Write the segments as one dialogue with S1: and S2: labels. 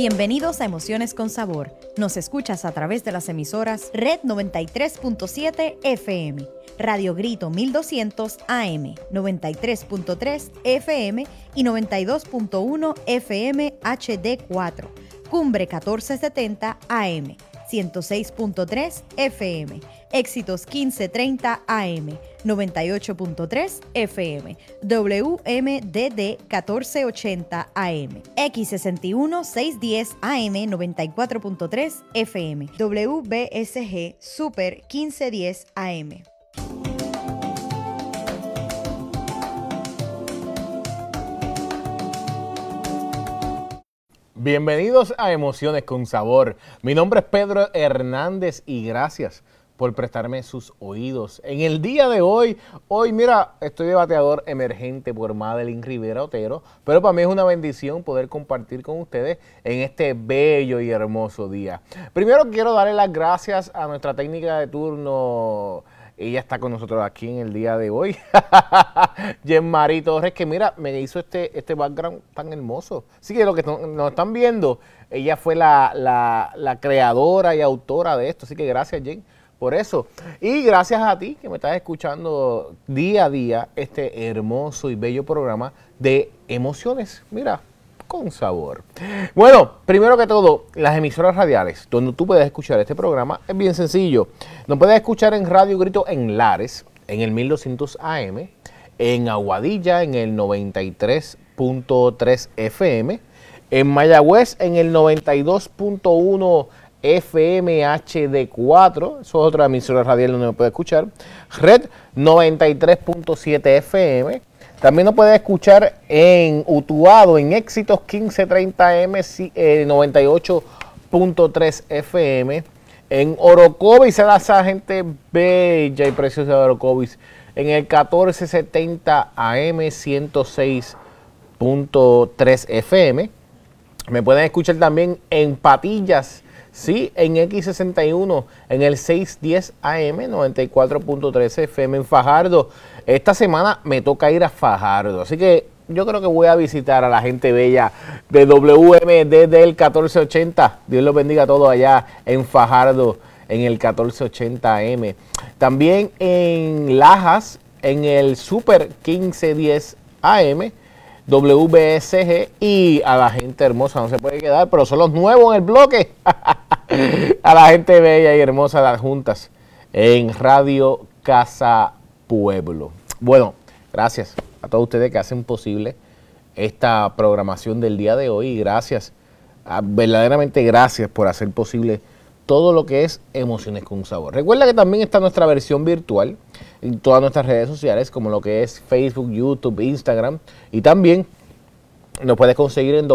S1: Bienvenidos a Emociones con Sabor. Nos escuchas a través de las emisoras Red 93.7 FM, Radio Grito 1200 AM, 93.3 FM y 92.1 FM HD4, Cumbre 1470 AM, 106.3 FM, Éxitos 1530 AM, 98.3 FM, WMDD 1480 AM, X61 610 AM, 94.3 FM, WBSG Super 1510 AM.
S2: Bienvenidos a Emociones con Sabor. Mi nombre es Pedro Hernández y gracias por prestarme sus oídos. En el día de hoy, mira, estoy de bateador emergente por Madeline Rivera Otero, pero para mí es una bendición poder compartir con ustedes en este bello y hermoso día. Primero quiero darle las gracias a nuestra técnica de turno. Ella está con nosotros aquí en el día de hoy. Jean-Marie Torres, que mira, me hizo este background tan hermoso. Así que lo que nos están viendo, ella fue la creadora y autora de esto. Así que gracias, Jen, por eso. Y gracias a ti que me estás escuchando día a día este hermoso y bello programa de Emociones, mira, con Sabor. Bueno, primero que todo, las emisoras radiales donde tú puedes escuchar este programa es bien sencillo. Nos puedes escuchar en Radio Grito en Lares, en el 1200 AM, en Aguadilla, en el 93.3 FM, en Mayagüez, en el 92.1 FM HD4, eso es otra emisora radial donde me puede escuchar. Red 93.7 FM. También nos puede escuchar en Utuado, en Éxitos 1530 M, 98.3 FM. En Orocovis, esa gente bella y preciosa de Orocovis, en el 1470 AM, 106.3 FM. Me pueden escuchar también en Patillas, sí, en X61, en el 610 AM, 94.3 FM. En Fajardo, esta semana me toca ir a Fajardo, así que yo creo que voy a visitar a la gente bella de WMD del 1480. Dios los bendiga a todos allá en Fajardo, en el 1480 AM. También en Lajas, en el Super 1510 AM, WBSG, y a la gente hermosa no se puede quedar, pero son los nuevos en el bloque. A la gente bella y hermosa de las juntas en Radio Casa Pueblo. Bueno, gracias a todos ustedes que hacen posible esta programación del día de hoy y gracias, verdaderamente gracias por hacer posible todo lo que es Emociones con Sabor. Recuerda que también está nuestra versión virtual en todas nuestras redes sociales, como lo que es Facebook, YouTube, Instagram, y también nos puedes conseguir en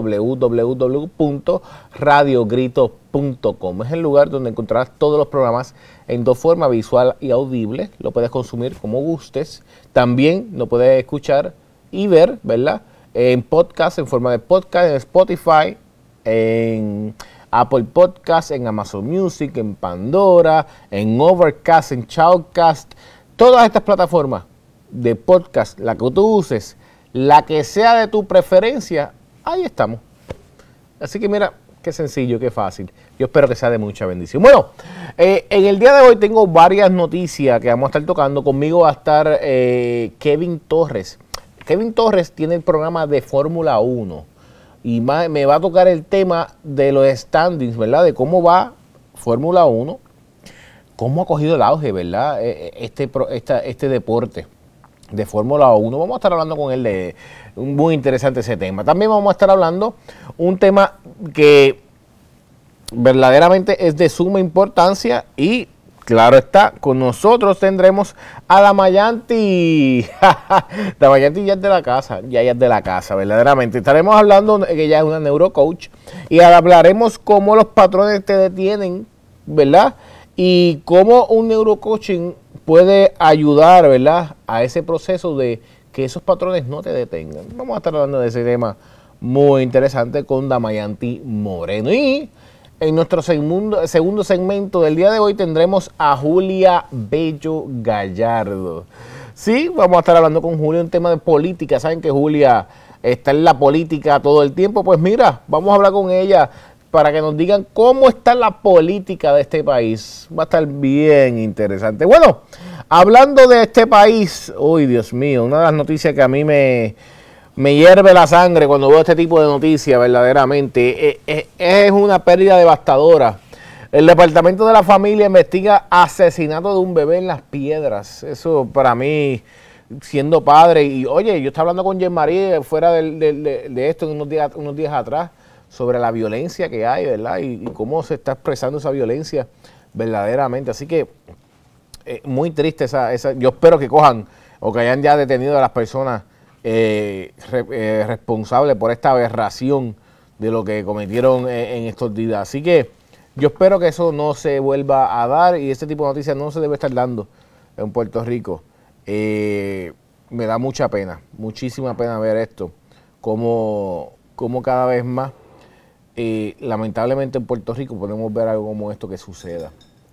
S2: www.radiogrito.com. Es el lugar donde encontrarás todos los programas en dos formas, visual y audible. Lo puedes consumir como gustes. También lo puedes escuchar y ver, ¿verdad? En podcast, en forma de podcast, en Spotify, en Apple Podcast, en Amazon Music, en Pandora, en Overcast, en Shoutcast. Todas estas plataformas de podcast, la que tú uses, la que sea de tu preferencia, ahí estamos. Así que mira, qué sencillo, qué fácil. Yo espero que sea de mucha bendición. Bueno, en el día de hoy tengo varias noticias que vamos a estar tocando. Conmigo va a estar Kevin Torres. Kevin Torres tiene el programa de Fórmula 1 y me va a tocar el tema de los standings, ¿verdad? De cómo va Fórmula 1, cómo ha cogido el auge, ¿verdad? Este deporte de Fórmula 1. Vamos a estar hablando con él de muy interesante ese tema. También vamos a estar hablando un tema que verdaderamente es de suma importancia y claro está, con nosotros tendremos a Damayanti. Damayanti ya es de la casa, verdaderamente. Estaremos hablando que ella es una neurocoach y hablaremos cómo los patrones te detienen, ¿verdad? Y cómo un neurocoaching puede ayudar, ¿verdad?, a ese proceso de que esos patrones no te detengan. Vamos a estar hablando de ese tema muy interesante con Damayanti Moreno. Y en nuestro segundo segmento del día de hoy tendremos a Julia Bello Gallardo. Sí, vamos a estar hablando con Julia un tema de política. Saben que Julia está en la política todo el tiempo. Pues mira, vamos a hablar con ella para que nos digan cómo está la política de este país. Va a estar bien interesante. Bueno, hablando de este país, uy, Dios mío, una de las noticias que a mí me hierve la sangre cuando veo este tipo de noticias, verdaderamente, es una pérdida devastadora. El Departamento de la Familia investiga asesinato de un bebé en Las Piedras. Eso para mí, siendo padre, y oye, yo estaba hablando con Jean Marie fuera de esto unos días atrás, sobre la violencia que hay, ¿verdad? Y cómo se está expresando esa violencia verdaderamente. Así que muy triste yo espero que cojan o que hayan ya detenido a las personas responsables por esta aberración de lo que cometieron en estos días. Así que yo espero que eso no se vuelva a dar y este tipo de noticias no se debe estar dando en Puerto Rico. Me da mucha pena, muchísima pena ver esto, como cada vez más, lamentablemente en Puerto Rico podemos ver algo como esto que suceda.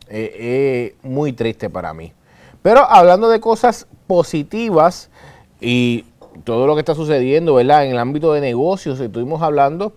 S2: Muy triste para mí. Pero hablando de cosas positivas y todo lo que está sucediendo, ¿verdad? En el ámbito de negocios, estuvimos hablando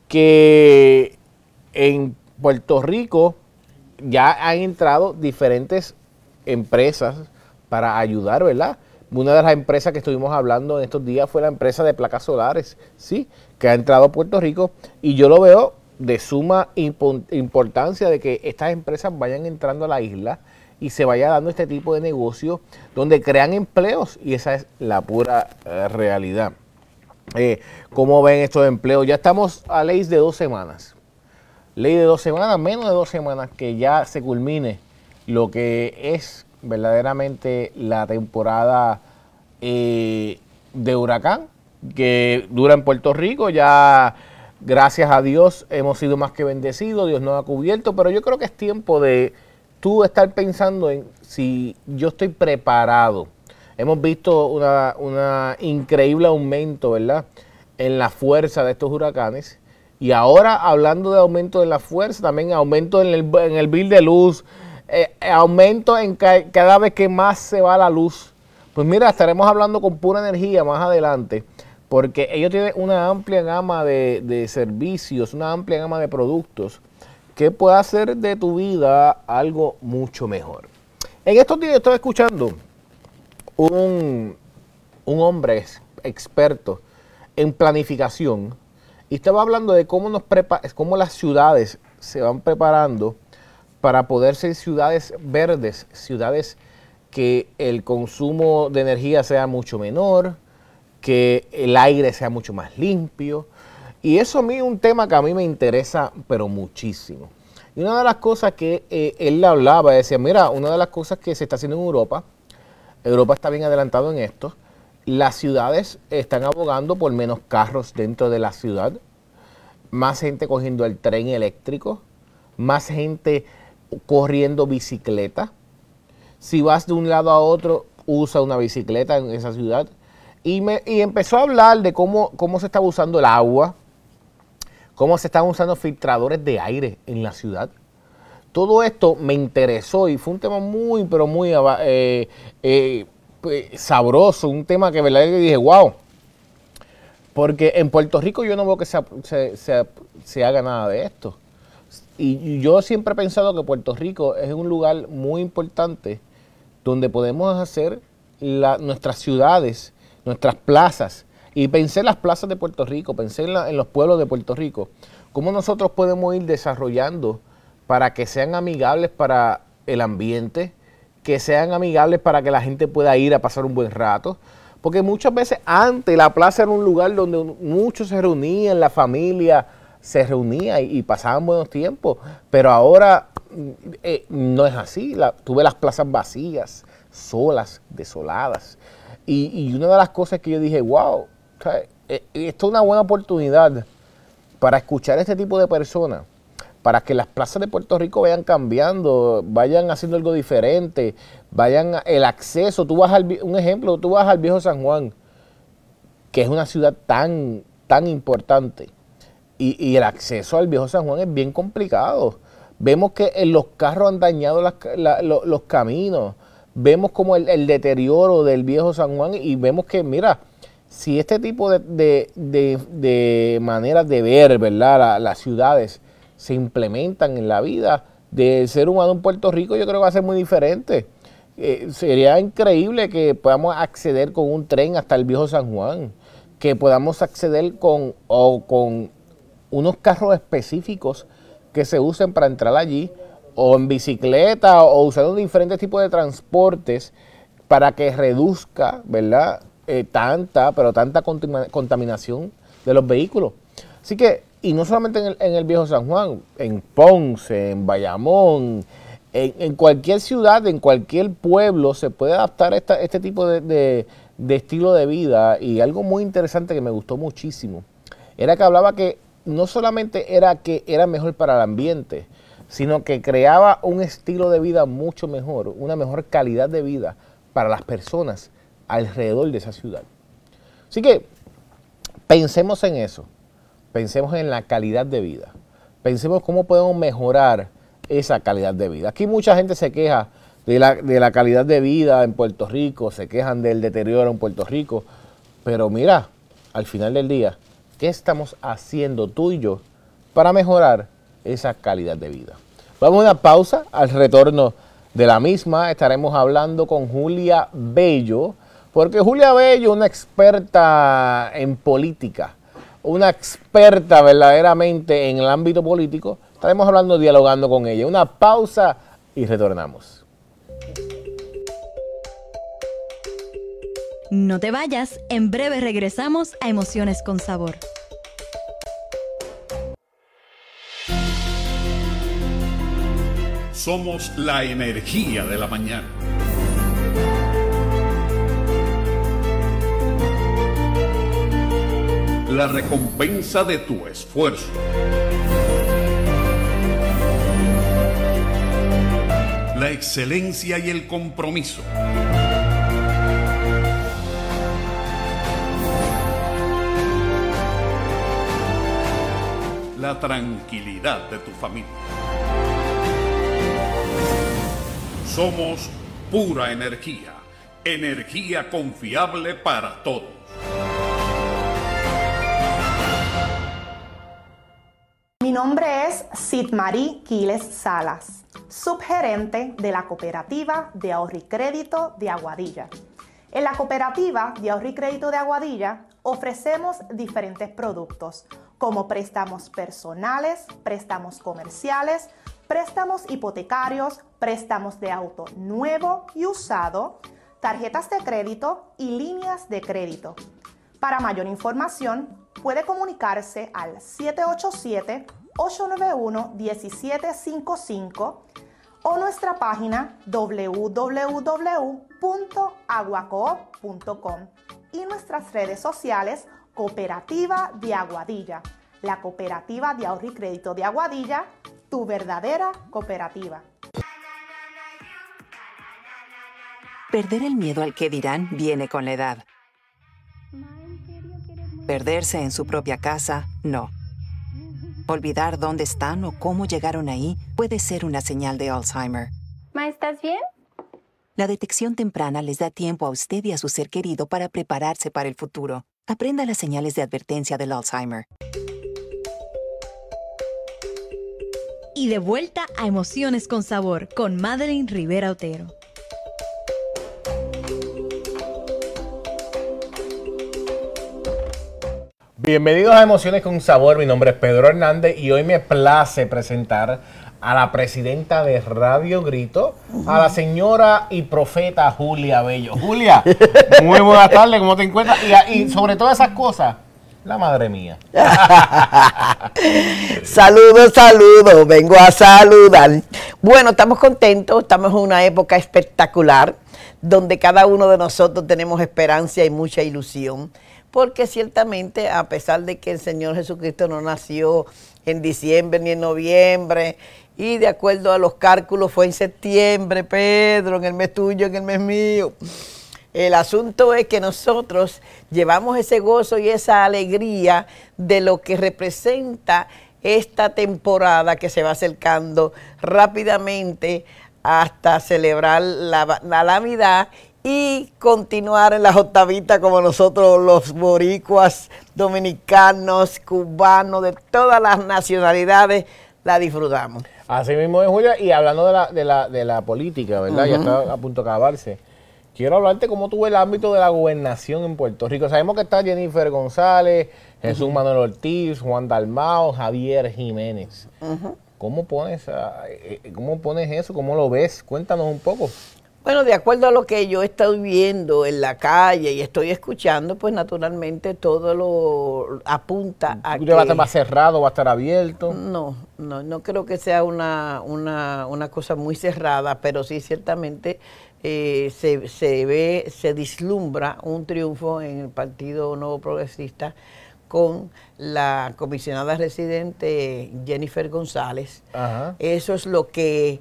S2: que en Puerto Rico ya han entrado diferentes empresas para ayudar, ¿verdad? Una de las empresas que estuvimos hablando en estos días fue la empresa de placas solares, ¿sí? Que ha entrado a Puerto Rico y yo lo veo de suma importancia de que estas empresas vayan entrando a la isla y se vaya dando este tipo de negocio donde crean empleos y esa es la pura realidad. ¿Cómo ven estos empleos? Ya estamos a ley de 2 semanas. Ley de 2 semanas, menos de 2 semanas que ya se culmine lo que es verdaderamente la temporada de huracán que dura en Puerto Rico. Ya, gracias a Dios, hemos sido más que bendecidos, Dios nos ha cubierto, pero yo creo que es tiempo de tú estar pensando en si yo estoy preparado. Hemos visto una increíble aumento, ¿verdad?, en la fuerza de estos huracanes. Y ahora, hablando de aumento en la fuerza, también aumento en el bill de luz, aumento en cada vez que más se va la luz. Pues mira, estaremos hablando con Pura Energía más adelante, porque ellos tienen una amplia gama de servicios, una amplia gama de productos que puede hacer de tu vida algo mucho mejor. En estos días estoy escuchando un hombre experto en planificación y estaba hablando de cómo las ciudades se van preparando para poder ser ciudades verdes, ciudades que el consumo de energía sea mucho menor, que el aire sea mucho más limpio. Y eso a mí es un tema que a mí me interesa, pero muchísimo. Y una de las cosas que él le hablaba, decía, mira, una de las cosas que se está haciendo en Europa está bien adelantado en esto, las ciudades están abogando por menos carros dentro de la ciudad, más gente cogiendo el tren eléctrico, más gente corriendo bicicleta. Si vas de un lado a otro, usa una bicicleta en esa ciudad. Y empezó a hablar de cómo se está usando el agua, cómo se están usando filtradores de aire en la ciudad. Todo esto me interesó y fue un tema muy, pero muy sabroso, un tema que verdaderamente dije, wow. Porque en Puerto Rico yo no veo que se haga nada de esto. Y yo siempre he pensado que Puerto Rico es un lugar muy importante donde podemos hacer nuestras ciudades, nuestras plazas. Y pensé en las plazas de Puerto Rico, pensé en los pueblos de Puerto Rico. Cómo nosotros podemos ir desarrollando para que sean amigables para el ambiente, que sean amigables para que la gente pueda ir a pasar un buen rato. Porque muchas veces antes la plaza era un lugar donde muchos se reunían, la familia se reunía y pasaban buenos tiempos. Pero ahora no es así. Tú ves las plazas vacías, solas, desoladas. Y una de las cosas que yo dije, wow, esto es una buena oportunidad para escuchar a este tipo de personas, para que las plazas de Puerto Rico vayan cambiando, vayan haciendo algo diferente, el acceso. Un ejemplo, tú vas al Viejo San Juan, que es una ciudad tan importante, y el acceso al Viejo San Juan es bien complicado. Vemos que los carros han dañado los caminos, vemos como el deterioro del Viejo San Juan y vemos que, mira, si este tipo de maneras de ver, ¿verdad?, las ciudades se implementan en la vida del ser humano en Puerto Rico, yo creo que va a ser muy diferente. Sería increíble que podamos acceder con un tren hasta el viejo San Juan, que podamos acceder con unos carros específicos que se usen para entrar allí, o en bicicleta, o usando diferentes tipos de transportes para que reduzca, ¿verdad?, tanta contaminación de los vehículos. Así que, y no solamente en el viejo San Juan, en Ponce, en Bayamón, en cualquier ciudad, en cualquier pueblo se puede adaptar este tipo de estilo de vida. Y algo muy interesante que me gustó muchísimo era que hablaba que no solamente era que era mejor para el ambiente, sino que creaba un estilo de vida mucho mejor, una mejor calidad de vida para las personas alrededor de esa ciudad. Así que pensemos en eso, pensemos en la calidad de vida, pensemos cómo podemos mejorar esa calidad de vida. Aquí mucha gente se queja de la calidad de vida en Puerto Rico, se quejan del deterioro en Puerto Rico, pero mira, al final del día, ¿qué estamos haciendo tú y yo para mejorar esa calidad de vida? Vamos a una pausa. Al retorno de la misma estaremos hablando con Julia Bello, porque Julia Bello es una experta en política, una experta verdaderamente en el ámbito político. Estaremos hablando, dialogando con ella. Una pausa y retornamos.
S1: No te vayas, en breve regresamos a Emociones con Sabor.
S3: Somos la energía de la mañana. La recompensa de tu esfuerzo. La excelencia y el compromiso. La tranquilidad de tu familia. Somos pura energía, energía confiable para todos.
S4: Mi nombre es Sidmarí Quiles Salas, subgerente de la Cooperativa de Ahorro y Crédito de Aguadilla. En la Cooperativa de Ahorro y Crédito de Aguadilla ofrecemos diferentes productos como préstamos personales, préstamos comerciales, préstamos hipotecarios, préstamos de auto nuevo y usado, tarjetas de crédito y líneas de crédito. Para mayor información, puede comunicarse al 787-891-1755 o nuestra página www.aguacoop.com y nuestras redes sociales Cooperativa de Aguadilla, la Cooperativa de Ahorro y Crédito de Aguadilla, tu verdadera cooperativa.
S5: Perder el miedo al que dirán viene con la edad. Perderse en su propia casa, no. Olvidar dónde están o cómo llegaron ahí puede ser una señal de Alzheimer.
S6: Ma, ¿estás bien?
S5: La detección temprana les da tiempo a usted y a su ser querido para prepararse para el futuro. Aprenda las señales de advertencia del Alzheimer.
S1: Y de vuelta a Emociones con Sabor con Madeline Rivera Otero.
S2: Bienvenidos a Emociones con Sabor. Mi nombre es Pedro Hernández y hoy me place presentar a la presidenta de Radio Grito, a la señora y profeta Julia Bello. Julia, muy buenas tardes, ¿cómo te encuentras? Y sobre todas esas cosas, la madre mía.
S7: Saludos, saludos, vengo a saludar. Bueno, estamos contentos, estamos en una época espectacular, donde cada uno de nosotros tenemos esperanza y mucha ilusión, porque ciertamente, a pesar de que el Señor Jesucristo no nació en diciembre ni en noviembre, y de acuerdo a los cálculos fue en septiembre, Pedro, en el mes tuyo, en el mes mío. El asunto es que nosotros llevamos ese gozo y esa alegría de lo que representa esta temporada que se va acercando rápidamente hasta celebrar la Navidad y continuar en las octavitas como nosotros los boricuas, dominicanos, cubanos, de todas las nacionalidades, la disfrutamos.
S2: Así mismo es, Julia, y hablando de la política, ¿verdad? Ya está a punto de acabarse. Quiero hablarte cómo tuvo el ámbito de la gobernación en Puerto Rico. Sabemos que está Jennifer González, Jesús Manuel Ortiz, Juan Dalmao, Javier Jiménez. ¿Cómo pones eso? ¿Cómo lo ves? Cuéntanos un poco.
S7: Bueno, de acuerdo a lo que yo estoy viendo en la calle y estoy escuchando, pues naturalmente todo lo apunta a que...
S2: ¿Va a estar más cerrado, va a estar abierto?
S7: No creo que sea una cosa muy cerrada, pero sí ciertamente se vislumbra un triunfo en el Partido Nuevo Progresista con la comisionada residente Jennifer González.
S2: Ajá.
S7: Eso es lo que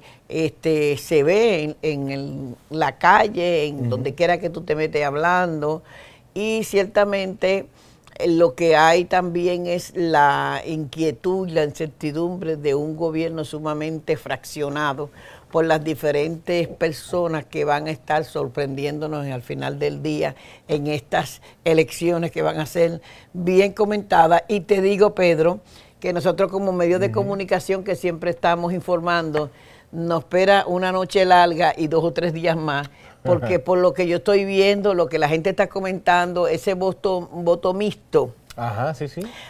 S7: se ve en la calle, en donde quiera que tú te metes hablando, y ciertamente lo que hay también es la inquietud y la incertidumbre de un gobierno sumamente fraccionado por las diferentes personas que van a estar sorprendiéndonos al final del día en estas elecciones que van a ser bien comentadas. Y te digo, Pedro, que nosotros como medios de comunicación que siempre estamos informando, nos espera una noche larga y 2 o 3 días más, porque por lo que yo estoy viendo, lo que la gente está comentando, ese voto mixto.
S2: Ajá, sí.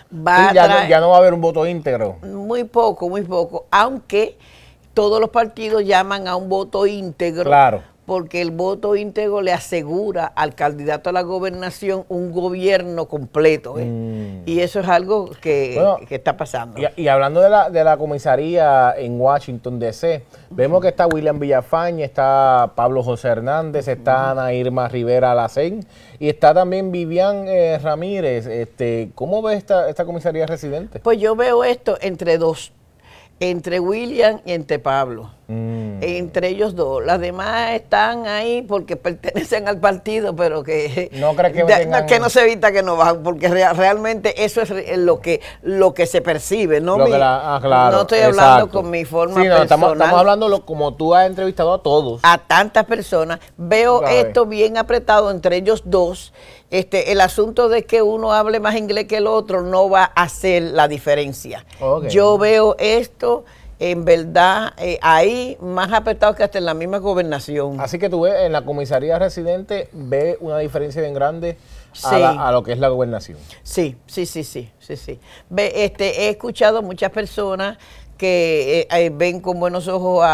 S7: Ya
S2: no va a haber un voto íntegro.
S7: Muy poco, aunque todos los partidos llaman a un voto íntegro,
S2: claro,
S7: porque el voto íntegro le asegura al candidato a la gobernación un gobierno completo. Y eso es algo que está pasando.
S2: Y hablando de la comisaría en Washington, D.C., vemos que está William Villafañe, está Pablo José Hernández, está Ana Irma Rivera Lacén y está también Vivian Ramírez. ¿Cómo ves esta comisaría residente?
S7: Pues yo veo esto entre dos. Entre William y entre Pablo, entre ellos dos. Las demás están ahí porque pertenecen al partido, pero que
S2: no crees
S7: que no se evita que no bajen, porque realmente eso es lo que se percibe, ¿no?
S2: Claro,
S7: no estoy hablando con mi forma personal.
S2: Estamos hablando como tú has entrevistado a todos.
S7: A tantas personas. Veo esto bien apretado entre ellos dos. El asunto de que uno hable más inglés que el otro no va a hacer la diferencia. Okay. Yo veo esto en verdad ahí más apretado que hasta en la misma gobernación.
S2: Así que tú ves en la comisaría residente, ves una diferencia bien grande a lo que es la gobernación.
S7: Sí. He escuchado muchas personas que ven con buenos ojos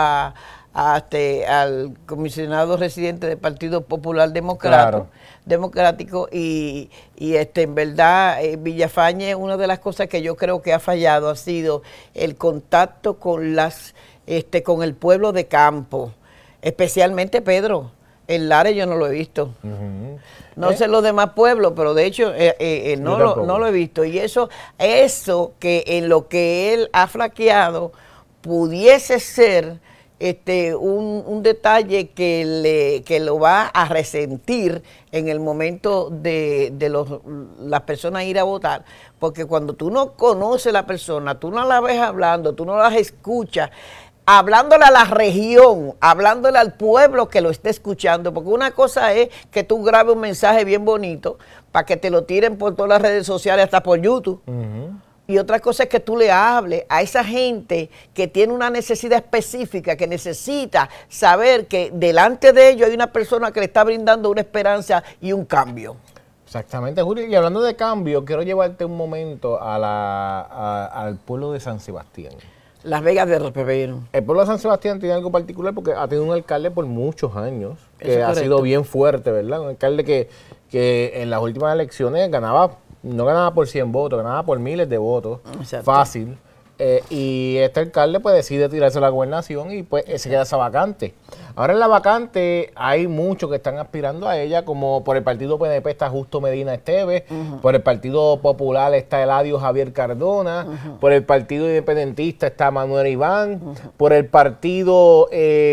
S7: al comisionado residente del Partido Popular Democrático y en verdad Villafañe, una de las cosas que yo creo que ha fallado ha sido el contacto con con el pueblo de campo, especialmente Pedro. En Lares yo no lo he visto. No sé los demás pueblos, pero de hecho no lo he visto. Y eso que en lo que él ha flaqueado pudiese ser un detalle que lo va a resentir en el momento de las personas ir a votar, porque cuando tú no conoces a la persona, tú no la ves hablando, tú no las escuchas, hablándole a la región, hablándole al pueblo que lo esté escuchando, porque una cosa es que tú grabes un mensaje bien bonito para que te lo tiren por todas las redes sociales, hasta por YouTube. Y otra cosa es que tú le hables a esa gente que tiene una necesidad específica, que necesita saber que delante de ellos hay una persona que le está brindando una esperanza y un cambio.
S2: Exactamente, Julio. Y hablando de cambio, quiero llevarte un momento al pueblo de San Sebastián.
S7: Las Vegas de Repevero.
S2: El pueblo de San Sebastián tiene algo particular porque ha tenido un alcalde por muchos años, que ha sido bien fuerte, ¿verdad? Un alcalde que en las últimas elecciones no ganaba por 100 votos, ganaba por miles de votos. Exacto. Fácil. Y este alcalde pues decide tirarse a la gobernación y pues se queda esa vacante. Ahora en la vacante hay muchos que están aspirando a ella, como por el partido PNP está Justo Medina Esteves, por el Partido Popular está Eladio Javier Cardona, por el Partido Independentista está Manuel Iván, por el partido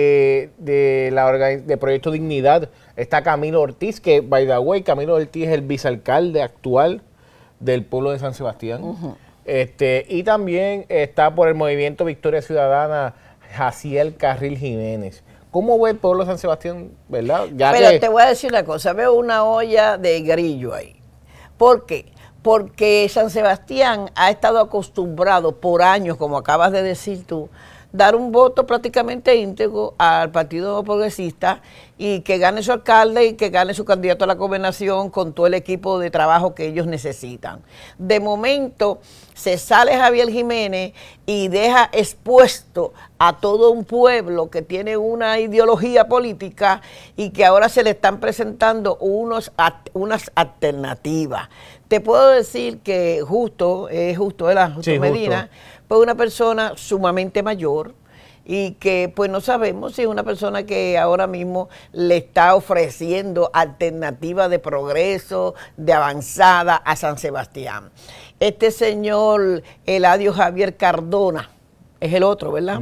S2: de Proyecto Dignidad está Camilo Ortiz, que by the way, Camilo Ortiz es el vicealcalde actual del pueblo de San Sebastián. Y también está por el Movimiento Victoria Ciudadana Jaciel Carril Jiménez. ¿Cómo ve el pueblo de San Sebastián, verdad?
S7: Pero te voy a decir una cosa, veo una olla de grillo ahí. ¿Por qué? porque San Sebastián ha estado acostumbrado por años, como acabas de decir tú, dar un voto prácticamente íntegro al Partido Progresista y que gane su alcalde y que gane su candidato a la gobernación con todo el equipo de trabajo que ellos necesitan. De momento se sale Javier Jiménez y deja expuesto a todo un pueblo que tiene una ideología política y que ahora se le están presentando unas alternativas. Te puedo decir que Justo
S2: Sí,
S7: Medina,
S2: Justo.
S7: pues una persona sumamente mayor y que pues no sabemos si es una persona que ahora mismo le está ofreciendo alternativas de progreso, de avanzada a San Sebastián. Este señor Eladio Javier Cardona es el otro, ¿verdad?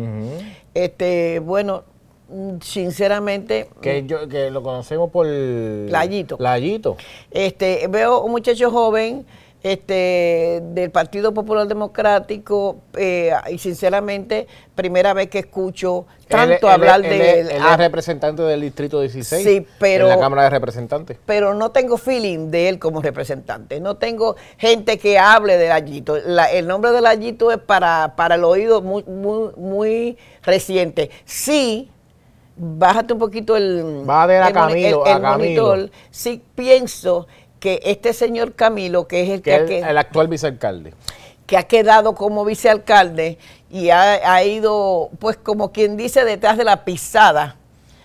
S7: Bueno, sinceramente...
S2: Que lo conocemos por...
S7: Layito.
S2: Layito.
S7: Veo un muchacho joven del Partido Popular Democrático y sinceramente primera vez que escucho tanto hablar de
S2: él es representante del Distrito 16
S7: sí, pero,
S2: en la Cámara de Representantes.
S7: Pero no tengo feeling de él como representante, no tengo gente que hable de Layito. El nombre de Layito es para el oído muy reciente. Sí, bájate un poquito el monitor. Sí pienso que este señor Camilo, que es
S2: el actual vicealcalde,
S7: que ha quedado como vicealcalde y ha ido, pues como quien dice, detrás de la pisada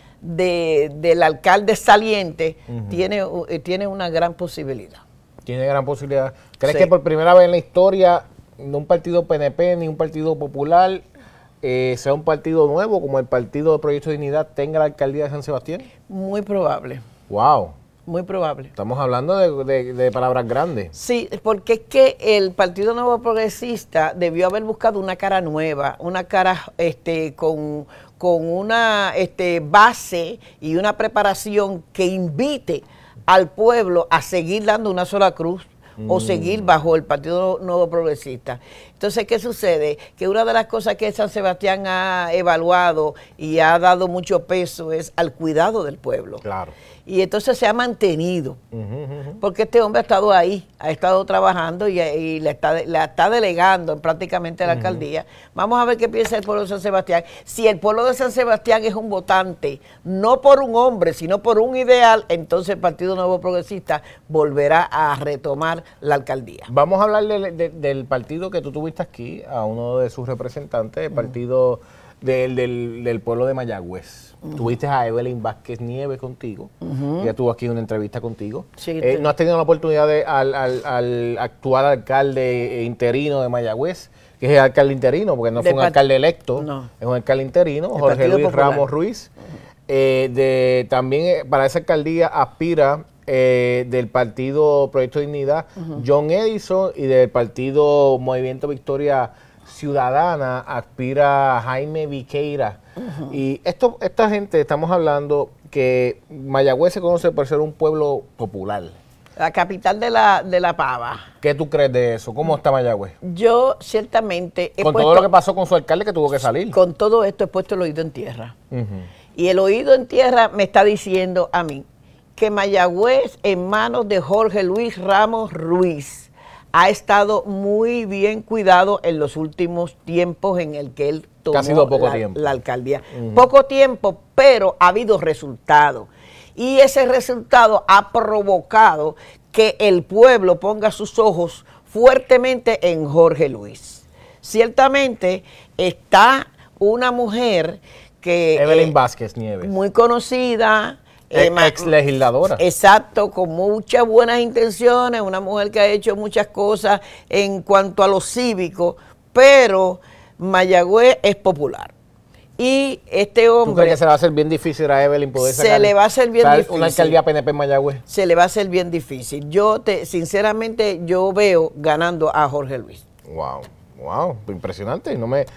S7: del alcalde saliente, tiene una gran posibilidad.
S2: Tiene gran posibilidad. ¿Crees
S7: Sí.
S2: que por primera vez en la historia de un partido PNP ni un partido popular sea un partido nuevo como el Partido de Proyecto de Dignidad tenga la alcaldía de San Sebastián?
S7: Muy probable,
S2: ¡Wow!
S7: muy probable.
S2: Estamos hablando de palabras grandes.
S7: Sí, porque es que el Partido Nuevo Progresista debió haber buscado una cara nueva, una cara con una base y una preparación que invite al pueblo a seguir dando una sola cruz o seguir bajo el Partido Nuevo Progresista. Entonces, ¿qué sucede? Que una de las cosas que San Sebastián ha evaluado y ha dado mucho peso es al cuidado del pueblo.
S2: Claro.
S7: Y entonces se ha mantenido, porque este hombre ha estado ahí, ha estado trabajando y le está delegando prácticamente a la alcaldía. Vamos a ver qué piensa el pueblo de San Sebastián. Si el pueblo de San Sebastián es un votante, no por un hombre, sino por un ideal, entonces el Partido Nuevo Progresista volverá a retomar la alcaldía.
S2: Vamos a hablar del partido que tú tuviste aquí, a uno de sus representantes, el partido del pueblo de Mayagüez. Tuviste a Evelyn Vázquez Nieves contigo, ella tuvo aquí una entrevista contigo.
S7: Sí,
S2: ¿No has tenido la oportunidad al actual alcalde interino de Mayagüez, que es el alcalde interino, porque no fue un alcalde electo,
S7: no,
S2: es un alcalde interino,
S7: el
S2: Jorge
S7: Partido
S2: Luis
S7: Popular.
S2: Ramos Ruiz? También para esa alcaldía aspira del Partido Proyecto de Dignidad, John Edison, y del Partido Movimiento Victoria Ciudadana aspira Jaime Viqueira. Y esta gente, estamos hablando que Mayagüez se conoce por ser un pueblo popular.
S7: La capital de la pava.
S2: ¿Qué tú crees de eso? ¿Cómo está Mayagüez?
S7: Yo ciertamente
S2: Con todo lo que pasó con su alcalde, que tuvo que salir.
S7: Con todo esto he puesto el oído en tierra. Y el oído en tierra me está diciendo a mí que Mayagüez, en manos de Jorge Luis Ramos Ruiz, ha estado muy bien cuidado en los últimos tiempos en el que él tomó
S2: ha sido poco tiempo.
S7: La alcaldía. Poco tiempo, pero ha habido resultados. Y ese resultado ha provocado que el pueblo ponga sus ojos fuertemente en Jorge Luis. Ciertamente está una mujer que...
S2: Evelyn Vázquez Nieves.
S7: Muy conocida.
S2: Ex legisladora.
S7: Exacto, con muchas buenas intenciones, una mujer que ha hecho muchas cosas en cuanto a lo cívico, pero Mayagüez es popular. Y este hombre...
S2: ¿Tú crees que se le va a hacer bien difícil a Evelyn poder sacar?
S7: Se le va a hacer bien difícil.
S2: Una alcaldía PNP en Mayagüez.
S7: Se le va a hacer bien difícil. Sinceramente, yo veo ganando a Jorge Luis.
S2: Wow, impresionante.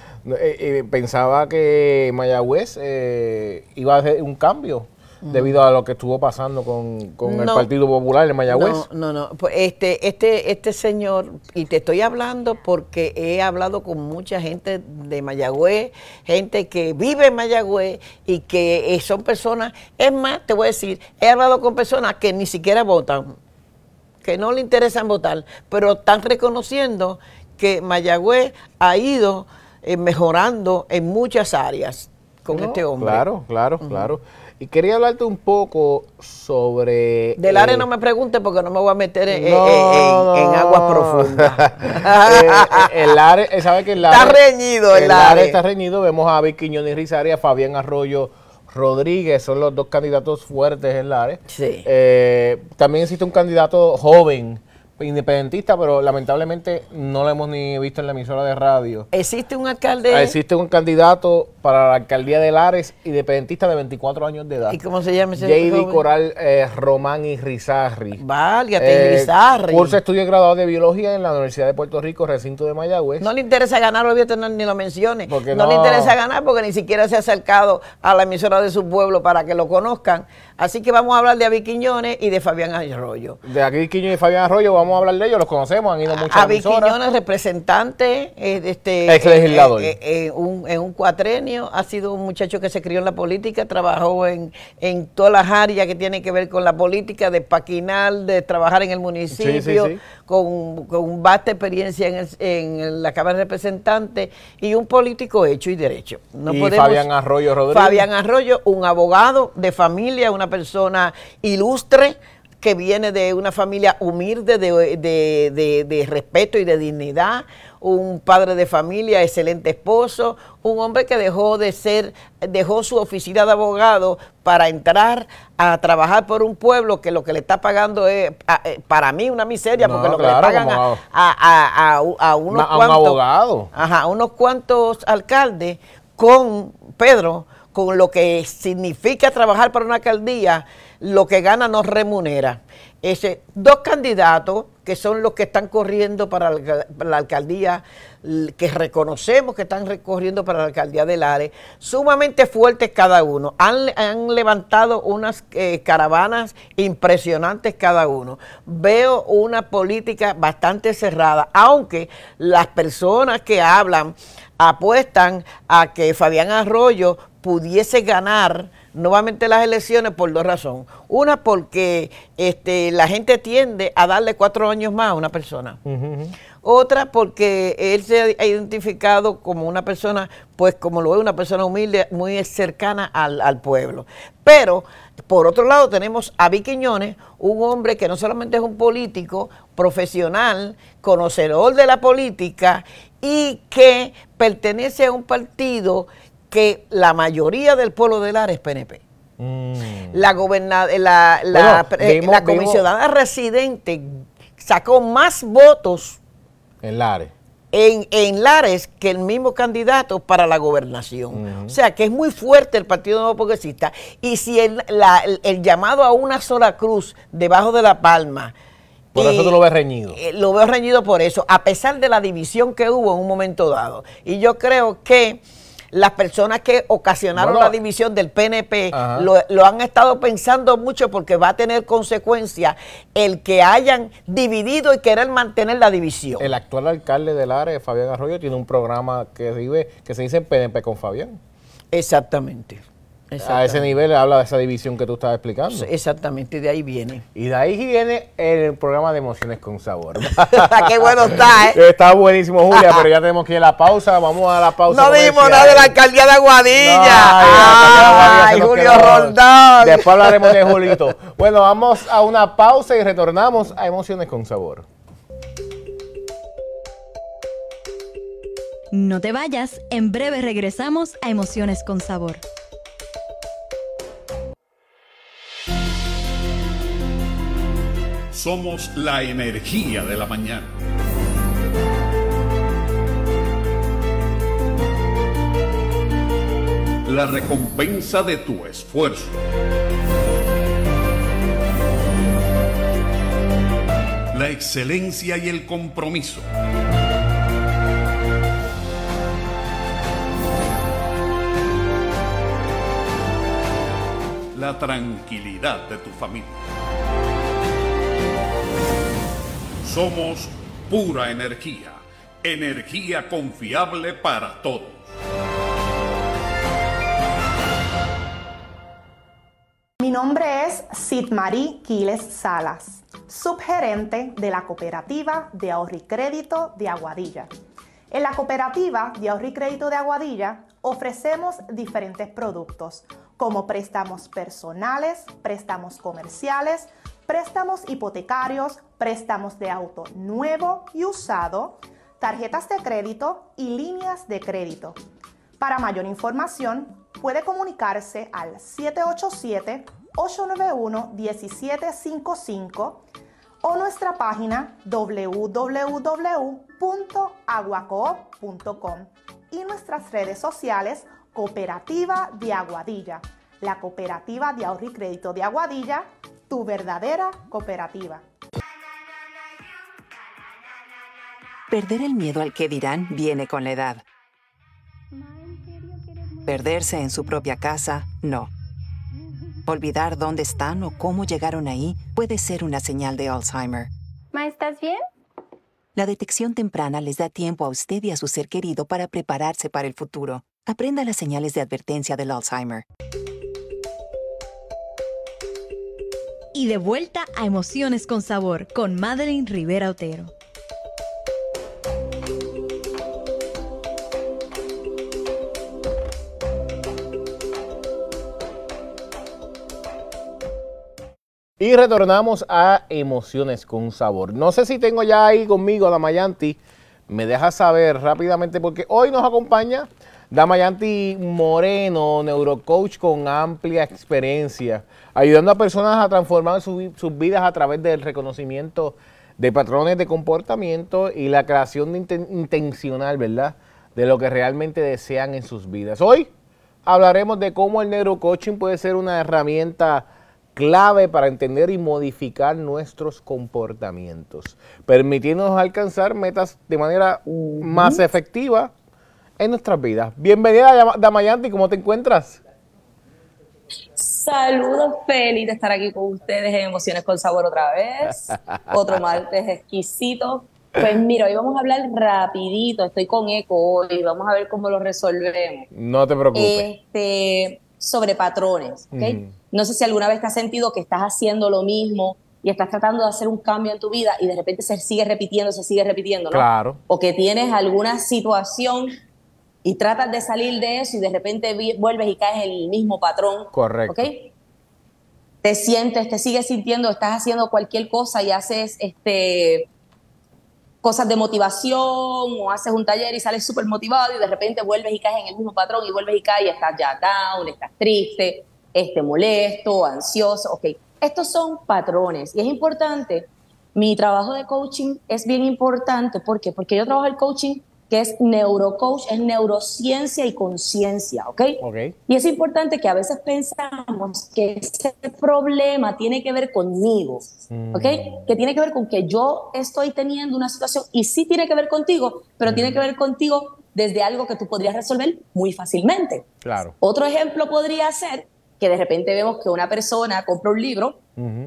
S2: Pensaba que Mayagüez iba a hacer un cambio debido a lo que estuvo pasando con el Partido Popular en Mayagüez.
S7: No. Pues este señor, y te estoy hablando porque he hablado con mucha gente de Mayagüez, gente que vive en Mayagüez y que son personas, es más, te voy a decir, he hablado con personas que ni siquiera votan. que no le interesan votar, pero están reconociendo que Mayagüez ha ido mejorando en muchas áreas con este hombre.
S2: Claro. Y quería hablarte un poco sobre...
S7: Del área no me pregunte porque no me voy a meter en aguas profundas.
S2: El área, ¿sabe que el área...
S7: Está reñido el área.
S2: Está reñido. Vemos a Vic Quiñones Rizarri, a Fabián Arroyo Rodríguez, son los dos candidatos fuertes en el área.
S7: Sí.
S2: También existe un candidato joven, independentista, pero lamentablemente no lo hemos ni visto en la emisora de radio.
S7: ¿Existe un alcalde?
S2: Existe un candidato para la alcaldía de Lares, independentista de 24 años de edad.
S7: ¿Y cómo se llama ese
S2: J.D.
S7: joven?
S2: Coral Román Irizarry.
S7: Válgate, Irizarry.
S2: Cursa estudios graduados de biología en la Universidad de Puerto Rico, recinto de Mayagüez.
S7: No le interesa ganar, olvídate, ni lo mencione.
S2: Porque
S7: no le interesa ganar porque ni siquiera se ha acercado a la emisora de su pueblo para que lo conozcan. Así que vamos a hablar de Avi Quiñones y de Fabián Arroyo.
S2: De aquí Quiñones y Fabián Arroyo, vamos a hablar de ellos, los conocemos, han ido muchas
S7: Avi
S2: emisoras.
S7: Quiñones, representante,
S2: ex legislador.
S7: En un cuatrenio, ha sido un muchacho que se crió en la política, trabajó en todas las áreas que tienen que ver con la política, de paquinar, de trabajar en el municipio,
S2: Sí.
S7: con vasta experiencia en la Cámara de Representantes y un político hecho y derecho.
S2: Fabián Arroyo Rodríguez.
S7: Fabián Arroyo, un abogado de familia, una persona ilustre, que viene de una familia humilde, de respeto y de dignidad, un padre de familia, excelente esposo, un hombre que dejó su oficina de abogado para entrar a trabajar por un pueblo que lo que le está pagando es, para mí, una miseria, porque lo que le pagan a unos cuantos,
S2: un abogado.
S7: Ajá, unos cuantos alcaldes con Pedro, con lo que significa trabajar para una alcaldía, lo que gana no remunera. Dos candidatos que son los que están corriendo para la alcaldía, que reconocemos que están corriendo para la alcaldía de Lares, sumamente fuertes cada uno. Han levantado unas caravanas impresionantes cada uno. Veo una política bastante cerrada, aunque las personas que hablan apuestan a que Fabián Arroyo pudiese ganar nuevamente las elecciones por dos razones. Una, porque la gente tiende a darle 4 años más a una persona. Otra, porque él se ha identificado como una persona, pues como lo es, una persona humilde, muy cercana al pueblo. Pero, por otro lado, tenemos a Avi Quiñones, un hombre que no solamente es un político profesional, conocedor de la política y que pertenece a un partido que la mayoría del pueblo de Lares es PNP. La comisionada residente sacó más votos
S2: en Lares.
S7: En Lares que el mismo candidato para la gobernación. O sea que es muy fuerte el Partido Nuevo Progresista. Y si el llamado a una sola cruz debajo de la palma.
S2: Por eso tú lo ves reñido.
S7: Lo veo reñido por eso, a pesar de la división que hubo en un momento dado. Y yo creo que las personas que ocasionaron la división del PNP lo han estado pensando mucho, porque va a tener consecuencias el que hayan dividido y querer mantener la división.
S2: El actual alcalde de Lares, Fabián Arroyo, tiene un programa que se dice PNP con Fabián.
S7: Exactamente.
S2: A ese nivel habla de esa división que tú estabas explicando.
S7: Exactamente, de ahí viene.
S2: Y de ahí viene el programa de Emociones con Sabor.
S7: Qué bueno está,
S2: Está buenísimo, Julia, pero ya tenemos que ir a la pausa. Vamos a la pausa.
S7: No dijimos nada de la alcaldía de Aguadilla.
S2: Ay,
S7: Julio Roldán.
S2: Después hablaremos de Julito. Bueno, vamos a una pausa y retornamos a Emociones con Sabor.
S1: No te vayas, en breve regresamos a Emociones con Sabor.
S3: Somos la energía de la mañana. La recompensa de tu esfuerzo. La excelencia y el compromiso. La tranquilidad de tu familia. Somos pura energía, energía confiable para todos.
S4: Mi nombre es Sid Marie Quiles Salas. subgerente de la Cooperativa de Ahorro y Crédito de Aguadilla. En la Cooperativa de Ahorro y Crédito de Aguadilla ofrecemos diferentes productos como préstamos personales, préstamos comerciales, préstamos hipotecarios, préstamos de auto nuevo y usado, tarjetas de crédito y líneas de crédito. Para mayor información, puede comunicarse al 787-891-1755 o nuestra página www.aguacoop.com y nuestras redes sociales Cooperativa de Aguadilla, la Cooperativa de Ahorro y Crédito de Aguadilla, tu verdadera cooperativa.
S5: Perder el miedo al que dirán viene con la edad. Perderse en su propia casa, no. Olvidar dónde están o cómo llegaron ahí puede ser una señal de Alzheimer.
S6: Ma, ¿estás bien?
S5: La detección temprana les da tiempo a usted y a su ser querido para prepararse para el futuro. Aprenda las señales de advertencia del Alzheimer.
S1: Y de vuelta a Emociones con Sabor con Madeline Rivera Otero.
S2: Y retornamos a Emociones con Sabor. No sé si tengo ya ahí conmigo a Damayanti. Me deja saber rápidamente porque hoy nos acompaña Damayanti Moreno, neurocoach con amplia experiencia, ayudando a personas a transformar sus vidas a través del reconocimiento de patrones de comportamiento y la creación intencional, ¿verdad?, de lo que realmente desean en sus vidas. Hoy hablaremos de cómo el neurocoaching puede ser una herramienta clave para entender y modificar nuestros comportamientos, permitiéndonos alcanzar metas de manera más efectiva en nuestras vidas. Bienvenida, Damayanti, ¿cómo te encuentras?
S8: Saludos, feliz de estar aquí con ustedes en Emociones con Sabor otra vez. Otro martes exquisito. Pues mira, hoy vamos a hablar rapidito, estoy con eco hoy, vamos a ver cómo lo resolvemos.
S2: No te preocupes.
S8: Sobre patrones, ¿ok? No sé si alguna vez te has sentido que estás haciendo lo mismo y estás tratando de hacer un cambio en tu vida y de repente se sigue repitiendo, ¿no?
S2: Claro.
S8: O que tienes alguna situación y tratas de salir de eso y de repente vuelves y caes en el mismo patrón.
S2: Correcto.
S8: ¿Ok? Te sigues sintiendo, estás haciendo cualquier cosa y haces cosas de motivación o haces un taller y sales súper motivado y de repente vuelves y caes en el mismo patrón y vuelves y caes y estás ya down, estás triste, molesto, ansioso. Ok, estos son patrones y es importante. Mi trabajo de coaching es bien importante. ¿Por qué? Porque yo trabajo el coaching que es neurocoach, es neurociencia y conciencia, ¿ok? Y es importante que a veces pensamos que ese problema tiene que ver conmigo, ¿ok? Que tiene que ver con que yo estoy teniendo una situación y sí tiene que ver contigo, pero tiene que ver contigo desde algo que tú podrías resolver muy fácilmente.
S2: Claro.
S8: Otro ejemplo podría ser que de repente vemos que una persona compra un libro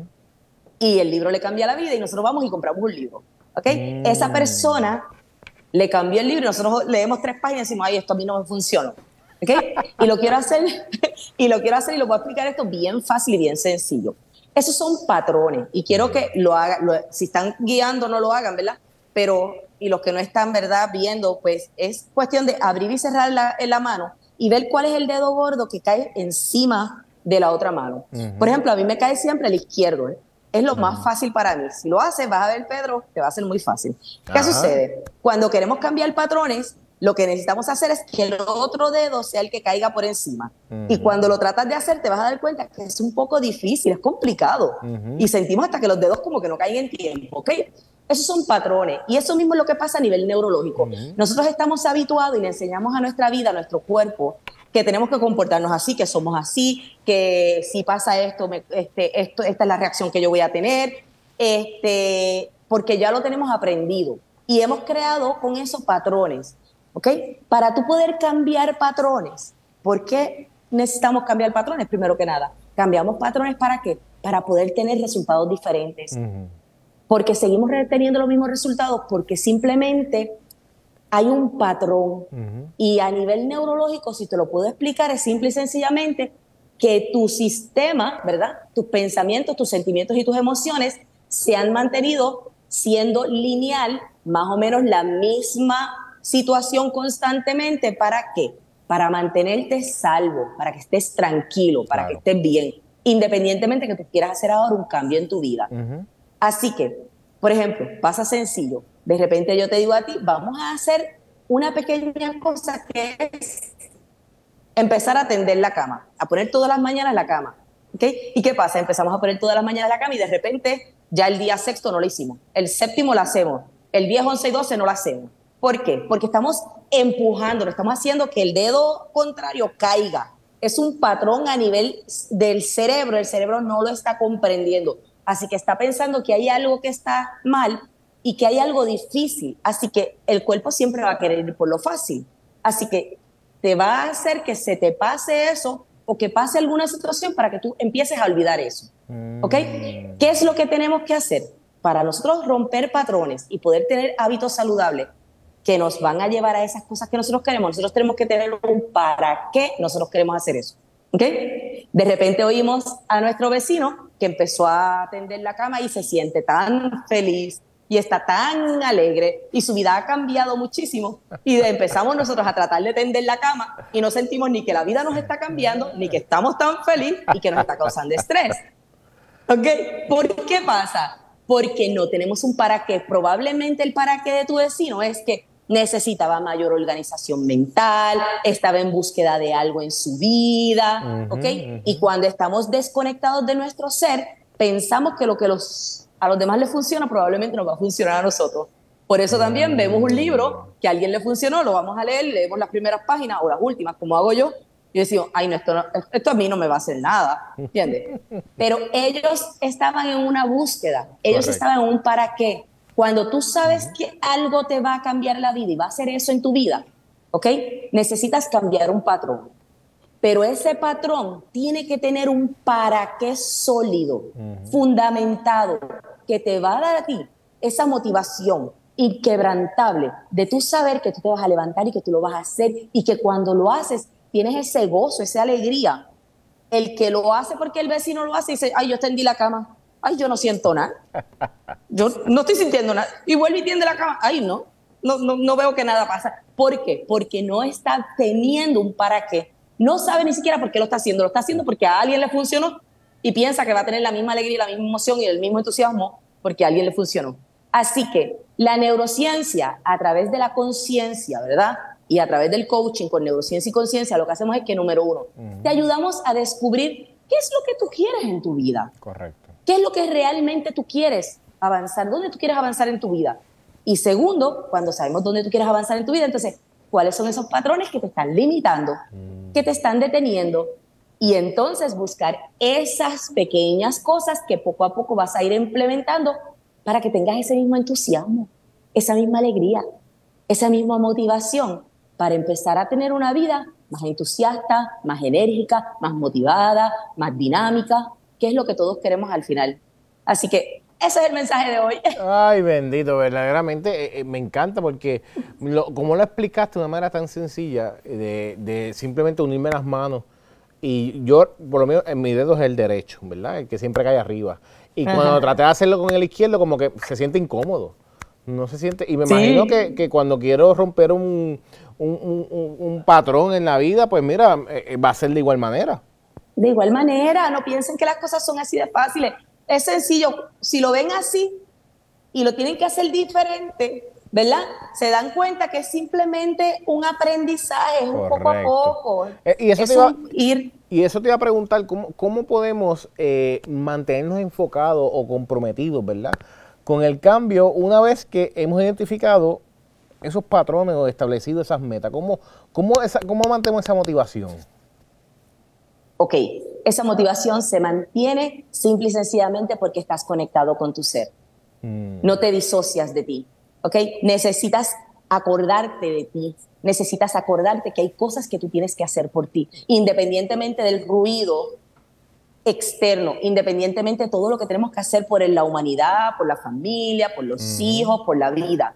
S8: y el libro le cambia la vida y nosotros vamos y compramos un libro, ¿ok? Esa persona le cambió el libro y nosotros leemos 3 páginas y decimos, ay, esto a mí no me funciona. ¿Okay? Y lo quiero hacer y lo voy a explicar esto bien fácil y bien sencillo. Esos son patrones y quiero que lo hagan, si están guiando no lo hagan, ¿verdad? Pero, y los que no están, ¿verdad?, viendo, pues es cuestión de abrir y cerrar la mano y ver cuál es el dedo gordo que cae encima de la otra mano. Por ejemplo, a mí me cae siempre el izquierdo, ¿eh? Es lo más fácil para mí. Si lo haces, vas a ver, Pedro, te va a ser muy fácil. ¿Qué sucede? Cuando queremos cambiar patrones, lo que necesitamos hacer es que el otro dedo sea el que caiga por encima. Y cuando lo tratas de hacer, te vas a dar cuenta que es un poco difícil, es complicado. Y sentimos hasta que los dedos como que no caen en tiempo, ¿ok? Esos son patrones. Y eso mismo es lo que pasa a nivel neurológico. Nosotros estamos habituados y le enseñamos a nuestra vida, a nuestro cuerpo, que tenemos que comportarnos así, que somos así, que si pasa esto, esta es la reacción que yo voy a tener, porque ya lo tenemos aprendido y hemos creado con esos patrones, ¿ok? Para tú poder cambiar patrones, ¿por qué necesitamos cambiar patrones? Primero que nada, cambiamos patrones ¿para qué? Para poder tener resultados diferentes, porque seguimos teniendo los mismos resultados, porque simplemente hay un patrón y a nivel neurológico, si te lo puedo explicar, es simple y sencillamente que tu sistema, ¿verdad?, tus pensamientos, tus sentimientos y tus emociones se han mantenido siendo lineal, más o menos la misma situación constantemente. ¿Para qué? Para mantenerte salvo, para que estés tranquilo, para que estés bien, independientemente que tú quieras hacer ahora un cambio en tu vida. Así que, por ejemplo, pasa sencillo. De repente yo te digo a ti, vamos a hacer una pequeña cosa que es empezar a tender la cama, a poner todas las mañanas la cama. ¿Okay? ¿Y qué pasa? Empezamos a poner todas las mañanas la cama y de repente ya el día sexto no lo hicimos. El séptimo lo hacemos. El 10, 11 y 12 no lo hacemos. ¿Por qué? Porque estamos empujando, estamos haciendo que el dedo contrario caiga. Es un patrón a nivel del cerebro. El cerebro no lo está comprendiendo. Así que está pensando que hay algo que está mal y que hay algo difícil. Así que el cuerpo siempre va a querer ir por lo fácil. Así que te va a hacer que se te pase eso o que pase alguna situación para que tú empieces a olvidar eso. ¿Ok? ¿Qué es lo que tenemos que hacer? Para nosotros romper patrones y poder tener hábitos saludables que nos van a llevar a esas cosas que nosotros queremos, nosotros tenemos que tener un para qué nosotros queremos hacer eso. ¿Ok? De repente oímos a nuestro vecino que empezó a tender la cama y se siente tan feliz y está tan alegre y su vida ha cambiado muchísimo y empezamos nosotros a tratar de tender la cama y no sentimos ni que la vida nos está cambiando, ni que estamos tan felices y que nos está causando estrés. ¿Ok? ¿Por qué pasa? Porque no tenemos un para qué. Probablemente el para qué de tu vecino es que necesitaba mayor organización mental, estaba en búsqueda de algo en su vida, ¿ok? Y cuando estamos desconectados de nuestro ser, pensamos que lo que a los demás les funciona probablemente nos va a funcionar a nosotros. Por eso también vemos un libro que a alguien le funcionó, lo vamos a leer, leemos las primeras páginas o las últimas, como hago yo, y decimos, ay, no, esto a mí no me va a hacer nada, ¿entiendes? Pero ellos estaban en una búsqueda, ellos estaban en un para qué. Cuando tú sabes que algo te va a cambiar la vida y va a hacer eso en tu vida, ¿ok? Necesitas cambiar un patrón. Pero ese patrón tiene que tener un para qué sólido, fundamentado, que te va a dar a ti esa motivación inquebrantable de tú saber que tú te vas a levantar y que tú lo vas a hacer y que cuando lo haces tienes ese gozo, esa alegría. El que lo hace porque el vecino lo hace y dice, ay, yo tendí la cama. Ay, yo no siento nada. Yo no estoy sintiendo nada. Y vuelve y tiende la cama. Ay, no veo que nada pasa. ¿Por qué? Porque no está teniendo un para qué. No sabe ni siquiera por qué lo está haciendo. Lo está haciendo porque a alguien le funcionó y piensa que va a tener la misma alegría, la misma emoción y el mismo entusiasmo porque a alguien le funcionó. Así que la neurociencia, a través de la conciencia, ¿verdad? Y a través del coaching con neurociencia y conciencia, lo que hacemos es que, número uno, te ayudamos a descubrir qué es lo que tú quieres en tu vida.
S2: Correcto.
S8: ¿Qué es lo que realmente tú quieres avanzar? ¿Dónde tú quieres avanzar en tu vida? Y segundo, cuando sabemos dónde tú quieres avanzar en tu vida, entonces, ¿cuáles son esos patrones que te están limitando, que te están deteniendo? Y entonces buscar esas pequeñas cosas que poco a poco vas a ir implementando para que tengas ese mismo entusiasmo, esa misma alegría, esa misma motivación para empezar a tener una vida más entusiasta, más enérgica, más motivada, más dinámica, que es lo que todos queremos al final. Así que ese es el mensaje de hoy.
S2: Ay, bendito, verdaderamente me encanta porque como lo explicaste de una manera tan sencilla, de simplemente unirme las manos. Y yo, por lo menos, en mi dedo es el derecho, ¿verdad? El que siempre cae arriba. Y cuando traté de hacerlo con el izquierdo, como que se siente incómodo. No se siente. Y me imagino que cuando quiero romper un patrón en la vida, pues mira, va a ser de igual manera.
S8: De igual manera, no piensen que las cosas son así de fáciles. Es sencillo. Si lo ven así y lo tienen que hacer diferente, ¿verdad? Se dan cuenta que es simplemente un aprendizaje, es un poco a poco.
S2: Y eso te iba a preguntar, ¿cómo podemos mantenernos enfocados o comprometidos, ¿verdad? Con el cambio, una vez que hemos identificado esos patrones o establecido esas metas, ¿cómo mantenemos esa motivación?
S8: Ok, esa motivación se mantiene simple y sencillamente porque estás conectado con tu ser. No te disocias de ti, ¿ok? Necesitas acordarte de ti, necesitas acordarte que hay cosas que tú tienes que hacer por ti, independientemente del ruido externo, independientemente de todo lo que tenemos que hacer por la humanidad, por la familia, por los hijos, por la vida.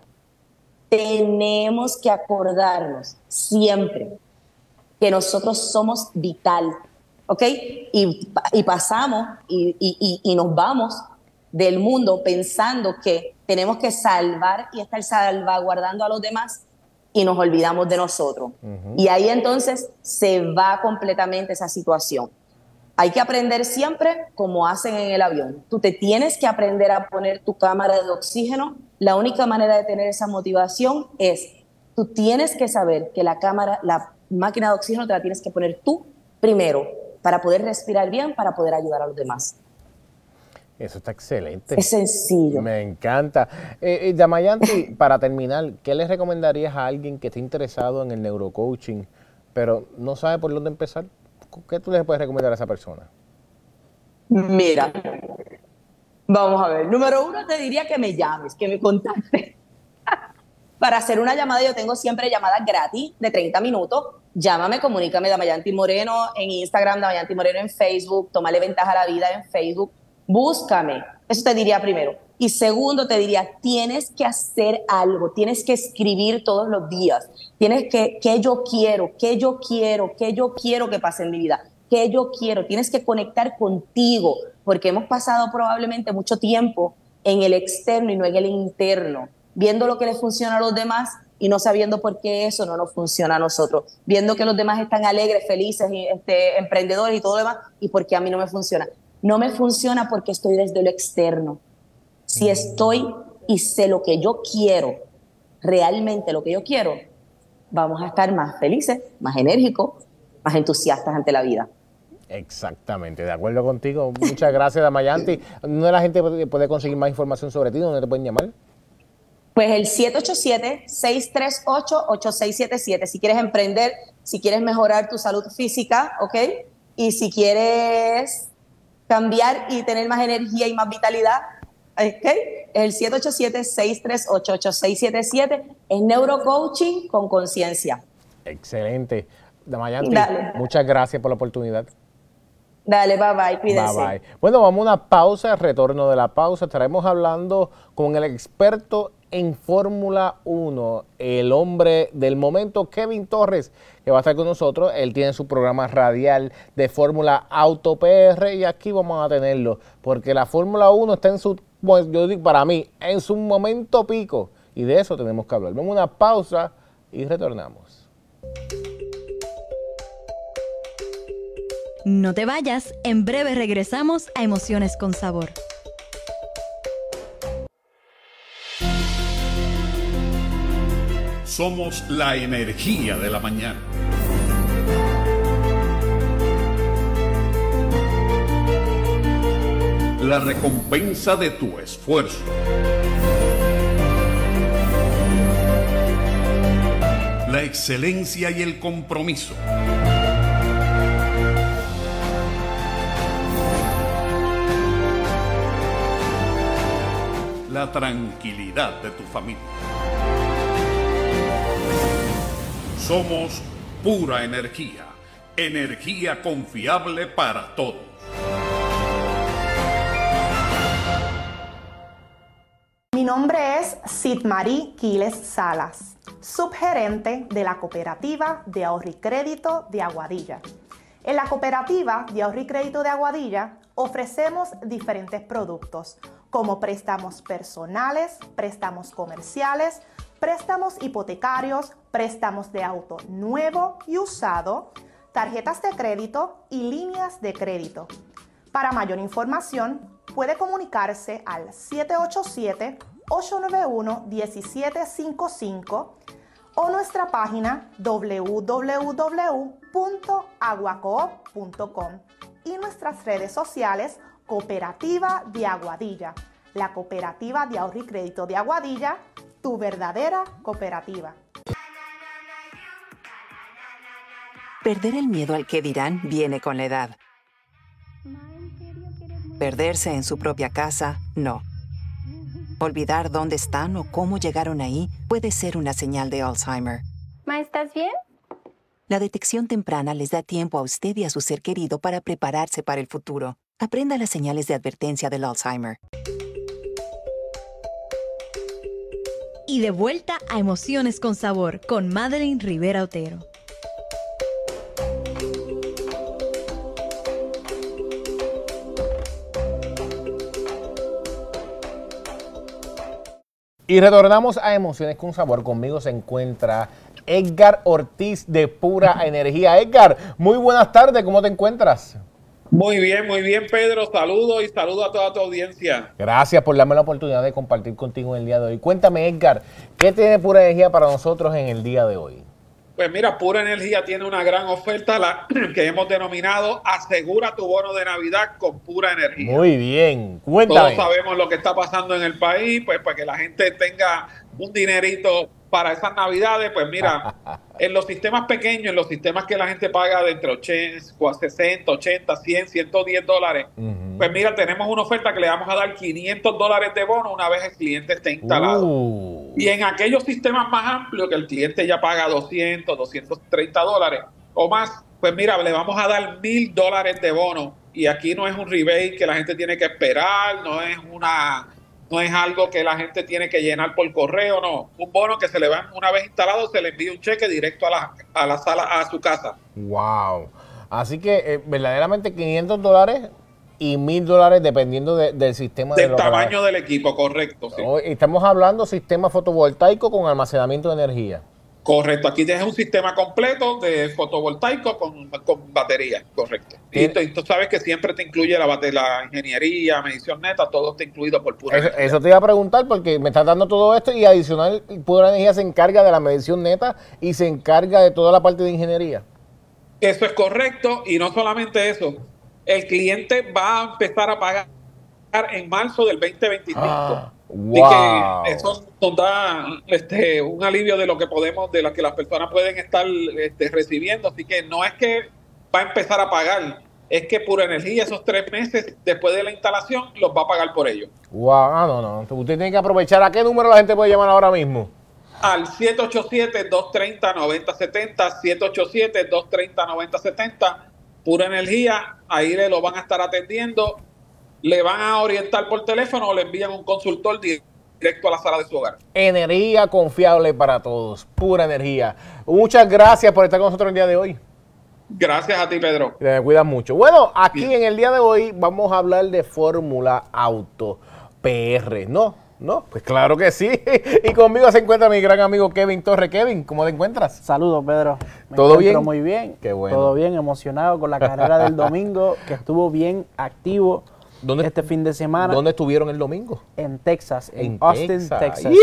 S8: Tenemos que acordarnos siempre que nosotros somos vital, ¿ok? Y pasamos y nos vamos del mundo pensando que tenemos que salvar y estar salvaguardando a los demás y nos olvidamos de nosotros. Y ahí entonces se va completamente esa situación. Hay que aprender siempre como hacen en el avión. Tú te tienes que aprender a poner tu cámara de oxígeno. La única manera de tener esa motivación es, tú tienes que saber que la máquina de oxígeno te la tienes que poner tú primero para poder respirar bien, para poder ayudar a los demás.
S2: Eso está excelente.
S8: Es sencillo.
S2: Me encanta. Damayanti, para terminar, ¿qué le recomendarías a alguien que esté interesado en el neurocoaching, pero no sabe por dónde empezar? ¿Qué tú le puedes recomendar a esa persona?
S8: Mira, vamos a ver. Número 1, te diría que me llames, que me contactes. Para hacer una llamada, yo tengo siempre llamadas gratis de 30 minutos. Llámame, comunícame, Damayanti Moreno en Instagram, Damayanti Moreno en Facebook, tómale ventaja a la vida en Facebook. Búscame. Eso te diría primero. Y segundo, te diría, tienes que hacer algo, tienes que escribir todos los días. Tienes que, ¿qué yo quiero que pase en mi vida? ¿Qué yo quiero? Tienes que conectar contigo, porque hemos pasado probablemente mucho tiempo en el externo y no en el interno, viendo lo que les funciona a los demás y no sabiendo por qué eso no nos funciona a nosotros, viendo que los demás están alegres, felices, emprendedores y todo lo demás, y por qué a mí no me funciona. No me funciona porque estoy desde lo externo. Si estoy y sé lo que yo quiero, realmente lo que yo quiero, vamos a estar más felices, más enérgicos, más entusiastas ante la vida.
S2: Exactamente, de acuerdo contigo. Muchas gracias, Damayanti. ¿Dónde la gente puede conseguir más información sobre ti? ¿Dónde te pueden llamar?
S8: Pues el 787-638-8677. Si quieres emprender, si quieres mejorar tu salud física, ¿ok? Y si quieres cambiar y tener más energía y más vitalidad, ¿ok? El 787-638-8677 es neurocoaching con conciencia.
S2: Excelente. Damayanti, muchas gracias por la oportunidad.
S8: Dale, bye bye, cuídense.
S2: Bye bye. Bueno, vamos a una pausa, retorno de la pausa. Estaremos hablando con el experto en Fórmula 1, el hombre del momento, Kevin Torres, que va a estar con nosotros. Él tiene su programa radial de Fórmula Auto PR y aquí vamos a tenerlo, porque la Fórmula 1 está en su, pues yo digo para mí, en su momento pico y de eso tenemos que hablar. Vamos a una pausa y retornamos.
S1: No te vayas, en breve regresamos a Emociones con Sabor.
S3: Somos la energía de la mañana. La recompensa de tu esfuerzo. La excelencia y el compromiso. La tranquilidad de tu familia. Somos pura energía, energía confiable para todos.
S4: Mi nombre es Sitmarí Quiles Salas, subgerente de la Cooperativa de Ahorro y Crédito de Aguadilla. En la Cooperativa de Ahorro y Crédito de Aguadilla ofrecemos diferentes productos como préstamos personales, préstamos comerciales, préstamos hipotecarios, préstamos de auto nuevo y usado, tarjetas de crédito y líneas de crédito. Para mayor información, puede comunicarse al 787-891-1755 o nuestra página www.aguacoop.com y nuestras redes sociales Cooperativa de Aguadilla, la Cooperativa de Ahorro y Crédito de Aguadilla, tu verdadera cooperativa.
S5: Perder el miedo al que dirán viene con la edad. Perderse en su propia casa, no. Olvidar dónde están o cómo llegaron ahí puede ser una señal de Alzheimer.
S6: Ma, ¿estás bien?
S5: La detección temprana les da tiempo a usted y a su ser querido para prepararse para el futuro. Aprenda las señales de advertencia del Alzheimer.
S1: Y de vuelta a Emociones con Sabor con Madeline Rivera Otero.
S2: Y retornamos a Emociones con Sabor. Conmigo se encuentra Edgar Ortiz de Pura Energía. Edgar, muy buenas tardes, ¿cómo te encuentras?
S6: Muy bien, Pedro. Saludos y saludo a toda tu audiencia.
S2: Gracias por darme la oportunidad de compartir contigo en el día de hoy. Cuéntame, Edgar, ¿qué tiene Pura Energía para nosotros en el día de hoy?
S6: Pues mira, Pura Energía tiene una gran oferta que hemos denominado Asegura tu bono de Navidad con Pura Energía.
S2: Muy bien, cuéntame.
S6: Todos sabemos lo que está pasando en el país, pues para que la gente tenga un dinerito para esas Navidades, pues mira, en los sistemas pequeños, en los sistemas que la gente paga de entre 60, 80, 100, 110 dólares, pues mira, tenemos una oferta que le vamos a dar $500 de bono una vez el cliente esté instalado. Y en aquellos sistemas más amplios que el cliente ya paga 200, 230 dólares o más, pues mira, le vamos a dar $1,000 de bono. Y aquí no es un rebate que la gente tiene que esperar, no es algo que la gente tiene que llenar por correo, no. Un bono que se le va, una vez instalado, se le envía un cheque directo a la sala, a su casa.
S2: Wow. Así que verdaderamente $500 y $1,000 dependiendo del sistema.
S6: Del tamaño del equipo, correcto. Sí.
S2: Estamos hablando sistema fotovoltaico con almacenamiento de energía.
S6: Correcto, aquí tienes un sistema completo de fotovoltaico con batería, correcto. Y tú sabes que siempre te incluye la ingeniería, medición neta, todo está incluido por Pura Energía.
S2: Eso te iba a preguntar porque me estás dando todo esto y adicional Pura Energía se encarga de la medición neta y se encarga de toda la parte de ingeniería.
S6: Eso es correcto y no solamente eso, el cliente va a empezar a pagar en marzo del 2025.
S2: Wow.
S6: Así que eso nos da un alivio de lo que podemos, de lo que las personas pueden estar recibiendo. Así que no es que va a empezar a pagar, es que Pura Energía esos 3 meses después de la instalación los va a pagar por ellos.
S2: Wow, no. Usted tiene que aprovechar. ¿A qué número la gente puede llamar ahora mismo?
S6: Al 787-230-9070, 787-230-9070, Pura Energía, ahí le lo van a estar atendiendo. Le van a orientar por teléfono o le envían un consultor directo a la sala de su hogar.
S2: Energía confiable para todos, Pura Energía. Muchas gracias por estar con nosotros el día de hoy.
S6: Gracias a ti, Pedro.
S2: Te cuidas mucho. Bueno, aquí en el día de hoy vamos a hablar de Fórmula Auto PR, ¿no? Pues claro que sí. Y conmigo se encuentra mi gran amigo Kevin Torres. Kevin, ¿cómo te encuentras?
S9: Saludos, Pedro.
S2: ¿Todo bien?
S9: Muy bien.
S2: Qué bueno.
S9: Todo bien, emocionado con la carrera del domingo, que estuvo bien activo. Este fin de semana.
S2: ¿Dónde estuvieron el domingo?
S9: En Texas, en Austin, Texas.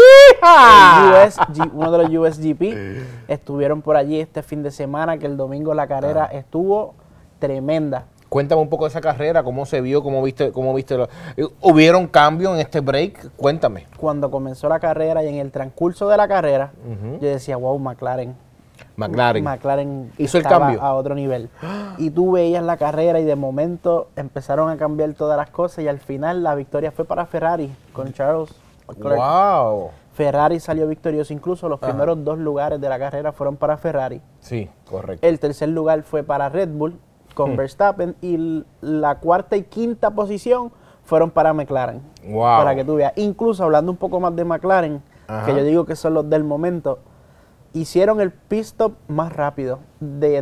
S9: Uno de los USGP. Estuvieron por allí este fin de semana, que el domingo la carrera estuvo tremenda.
S2: Cuéntame un poco de esa carrera, cómo se vio, cómo viste. ¿Hubieron cambios en este break? Cuéntame.
S9: Cuando comenzó la carrera y en el transcurso de la carrera, yo decía, wow, McLaren
S2: hizo el cambio
S9: a otro nivel. Y tú veías la carrera y de momento empezaron a cambiar todas las cosas y al final la victoria fue para Ferrari con Charles Leclerc.
S2: Wow.
S9: Ferrari salió victorioso, incluso los primeros 2 lugares de la carrera fueron para Ferrari.
S2: Sí, correcto.
S9: El tercer lugar fue para Red Bull con Verstappen y la 4ª y 5ª posición fueron para McLaren.
S2: Wow.
S9: Para que tú veas. Incluso hablando un poco más de McLaren, que yo digo que son los del momento, hicieron el pit stop más rápido, de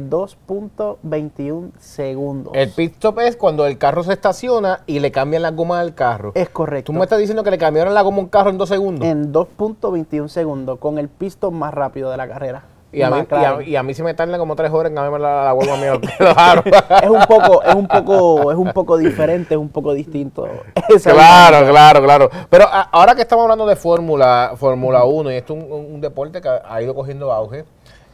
S9: 2.21 segundos.
S2: El pit stop es cuando el carro se estaciona y le cambian la goma del carro.
S9: Es correcto.
S2: ¿Tú me estás diciendo que le cambiaron la goma a un carro en 2 segundos?
S9: En 2.21 segundos, con el pit stop más rápido de la carrera.
S2: Y a mí se me tardan como 3 horas en cambiarme la goma mía.
S9: es un poco diferente, es un poco distinto.
S2: Claro. Pero ahora que estamos hablando de Fórmula 1, y esto es un deporte que ha ido cogiendo auge,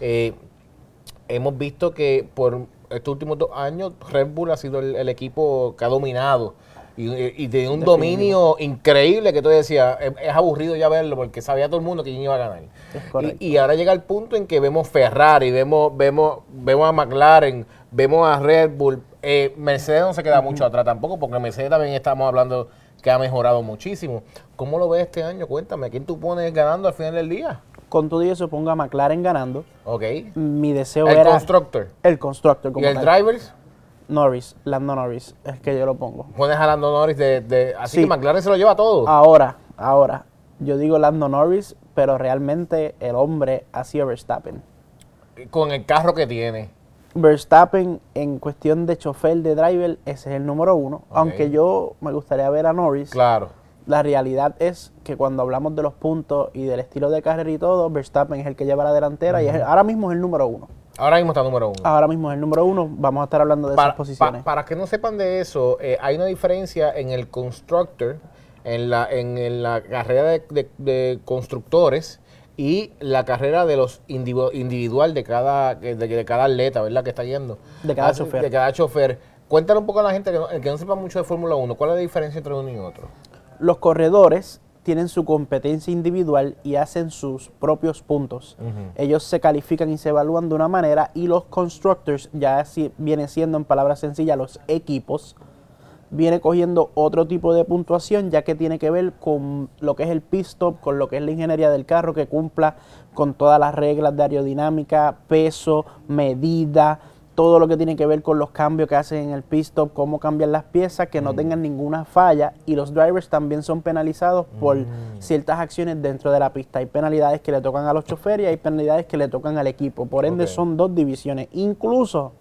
S2: hemos visto que por estos últimos 2 años Red Bull ha sido el equipo que ha dominado y de un dominio increíble que tú decías, es aburrido ya verlo porque sabía todo el mundo que quién iba a ganar. Y ahora llega el punto en que vemos Ferrari, vemos a McLaren, vemos a Red Bull. Mercedes no se queda mucho atrás tampoco, porque Mercedes también estamos hablando que ha mejorado muchísimo. ¿Cómo lo ves este año? Cuéntame, ¿quién tú pones ganando al final del día?
S9: Con todo eso pongo a McLaren ganando.
S2: Ok.
S9: Mi deseo era... El constructor.
S2: ¿Y el drivers?
S9: Lando Norris, es que yo lo pongo.
S2: Pones a Lando Norris así sí. Que McLaren se lo lleva todo.
S9: Ahora, yo digo Lando Norris, pero realmente el hombre ha sido Verstappen.
S2: Con el carro que tiene.
S9: Verstappen, en cuestión de chofer, de driver, ese es el número 1. Okay. Aunque yo me gustaría ver a Norris.
S2: Claro.
S9: La realidad es que cuando hablamos de los puntos y del estilo de carrera y todo, Verstappen es el que lleva la delantera y ahora mismo es el número 1.
S2: Ahora mismo está número 1.
S9: Ahora mismo es el número 1. Vamos a estar hablando de esas posiciones.
S2: Para que no sepan de eso, hay una diferencia en el constructor, en la carrera de constructores y la carrera de los individual de cada atleta, ¿verdad? Que está yendo.
S9: De cada chofer.
S2: De cada chofer. Cuéntale un poco a la gente que no sepa mucho de Fórmula 1, ¿cuál es la diferencia entre uno y otro?
S9: Los corredores tienen su competencia individual y hacen sus propios puntos. Ellos se califican y se evalúan de una manera, y los constructors, ya así viene siendo en palabras sencillas, los equipos, viene cogiendo otro tipo de puntuación, ya que tiene que ver con lo que es el pit stop, con lo que es la ingeniería del carro, que cumpla con todas las reglas de aerodinámica, peso, medida, todo lo que tiene que ver con los cambios que hacen en el pit stop, cómo cambian las piezas, que no tengan ninguna falla, y los drivers también son penalizados por ciertas acciones dentro de la pista. Hay penalidades que le tocan a los choferes y hay penalidades que le tocan al equipo, por ende son dos divisiones. Incluso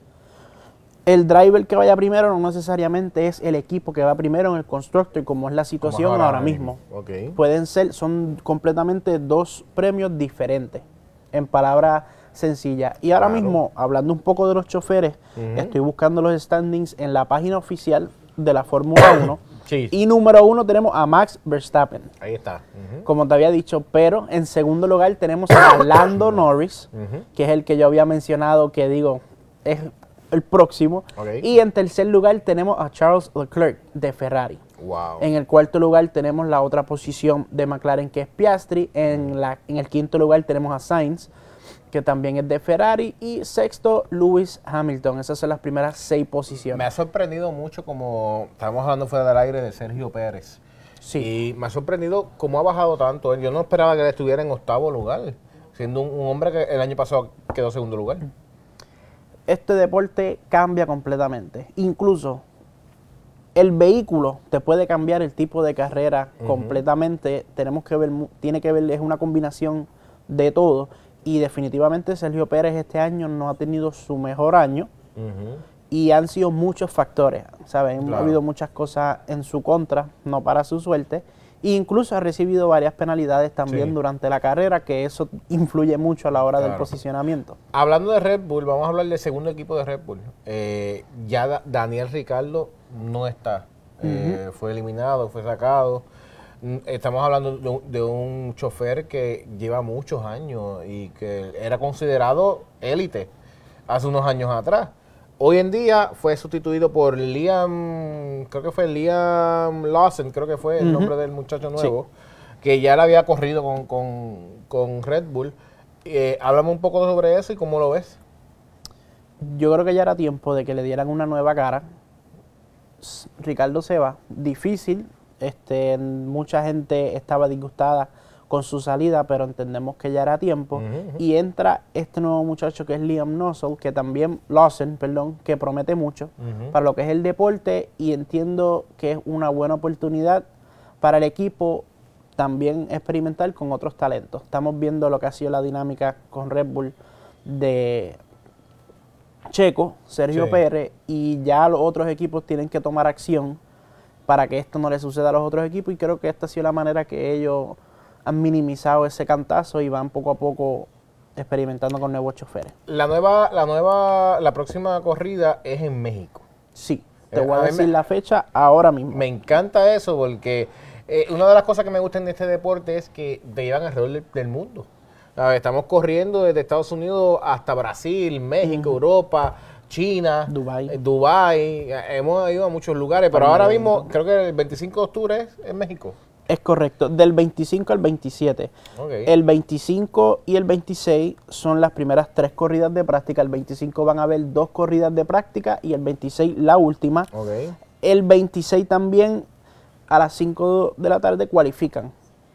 S9: el driver que vaya primero no necesariamente es el equipo que va primero en el constructor, como es la situación ahora mismo. Pueden ser, son completamente dos premios diferentes, en palabras sencillas. Y ahora mismo, hablando un poco de los choferes, estoy buscando los standings en la página oficial de la Fórmula 1.
S2: Sí.
S9: Y número 1 tenemos a Max Verstappen.
S2: Ahí está.
S9: Como te había dicho, pero en segundo lugar tenemos a Lando Norris, que es el que yo había mencionado, que digo, es el próximo. Y en tercer lugar tenemos a Charles Leclerc de Ferrari.
S2: Wow.
S9: En el cuarto lugar tenemos la otra posición de McLaren, que es Piastri. En el quinto lugar tenemos a Sainz, que también es de Ferrari. Y sexto, Lewis Hamilton. Esas son las primeras 6 posiciones.
S2: Me ha sorprendido mucho, como estábamos hablando fuera del aire, de Sergio Pérez.
S9: Sí.
S2: Y me ha sorprendido cómo ha bajado tanto. Yo no esperaba que él estuviera en 8º lugar, siendo un hombre que el año pasado quedó en 2º lugar.
S9: Este deporte cambia completamente. Incluso el vehículo te puede cambiar el tipo de carrera completamente. Tenemos que ver, tiene que ver, es una combinación de todo. Y definitivamente Sergio Pérez este año no ha tenido su mejor año. Y han sido muchos factores, ¿saben?
S2: Claro.
S9: Ha habido muchas cosas en su contra, no para su suerte. E incluso ha recibido varias penalidades también durante la carrera, que eso influye mucho a la hora del posicionamiento.
S2: Hablando de Red Bull, vamos a hablar del segundo equipo de Red Bull. Ya Daniel Ricciardo no está. Fue eliminado, fue sacado. Estamos hablando de un chofer que lleva muchos años y que era considerado élite hace unos años atrás. Hoy en día fue sustituido por Liam Lawson, creo que fue el nombre del muchacho nuevo, que ya le había corrido con Red Bull. Háblame un poco sobre eso y cómo lo ves.
S9: Yo creo que ya era tiempo de que le dieran una nueva cara. Ricardo se va, difícil. Mucha gente estaba disgustada con su salida, pero entendemos que ya era tiempo. Y entra este nuevo muchacho que es Liam Lawson, que promete mucho para lo que es el deporte, y entiendo que es una buena oportunidad para el equipo también experimentar con otros talentos. Estamos viendo lo que ha sido la dinámica con Red Bull de Checo, Sergio Pérez, y ya los otros equipos tienen que tomar acción para que esto no le suceda a los otros equipos, y creo que esta ha sido la manera que ellos han minimizado ese cantazo y van poco a poco experimentando con nuevos choferes.
S2: La próxima corrida es en México.
S9: Sí, te voy a decir la fecha ahora mismo.
S2: Me encanta eso porque una de las cosas que me gustan de este deporte es que te llevan alrededor del mundo. Estamos corriendo desde Estados Unidos hasta Brasil, México, Europa, China, Dubái. Hemos ido a muchos lugares, pero ahora mismo creo que el 25 de octubre es en México.
S9: Es correcto, del 25 al 27. El 25 y el 26 son las primeras 3 corridas de práctica. El 25 van a haber 2 corridas de práctica y el 26 la última. El 26 también a las 5 de la tarde cualifican.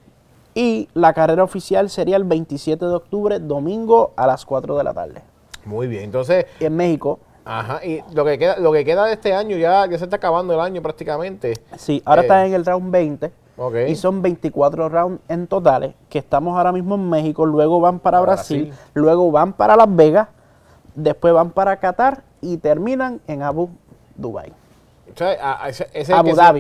S9: Y la carrera oficial sería el 27 de octubre, domingo a las 4 de la tarde.
S2: Muy bien, entonces...
S9: En México.
S2: Ajá, y lo que queda de este año, ya se está acabando el año prácticamente.
S9: Sí, ahora está en el round 20. Y son 24 rounds en totales, que estamos ahora mismo en México, luego van para Brasil, luego van para Las Vegas, después van para Qatar y terminan en Abu Dhabi. Abu Dhabi.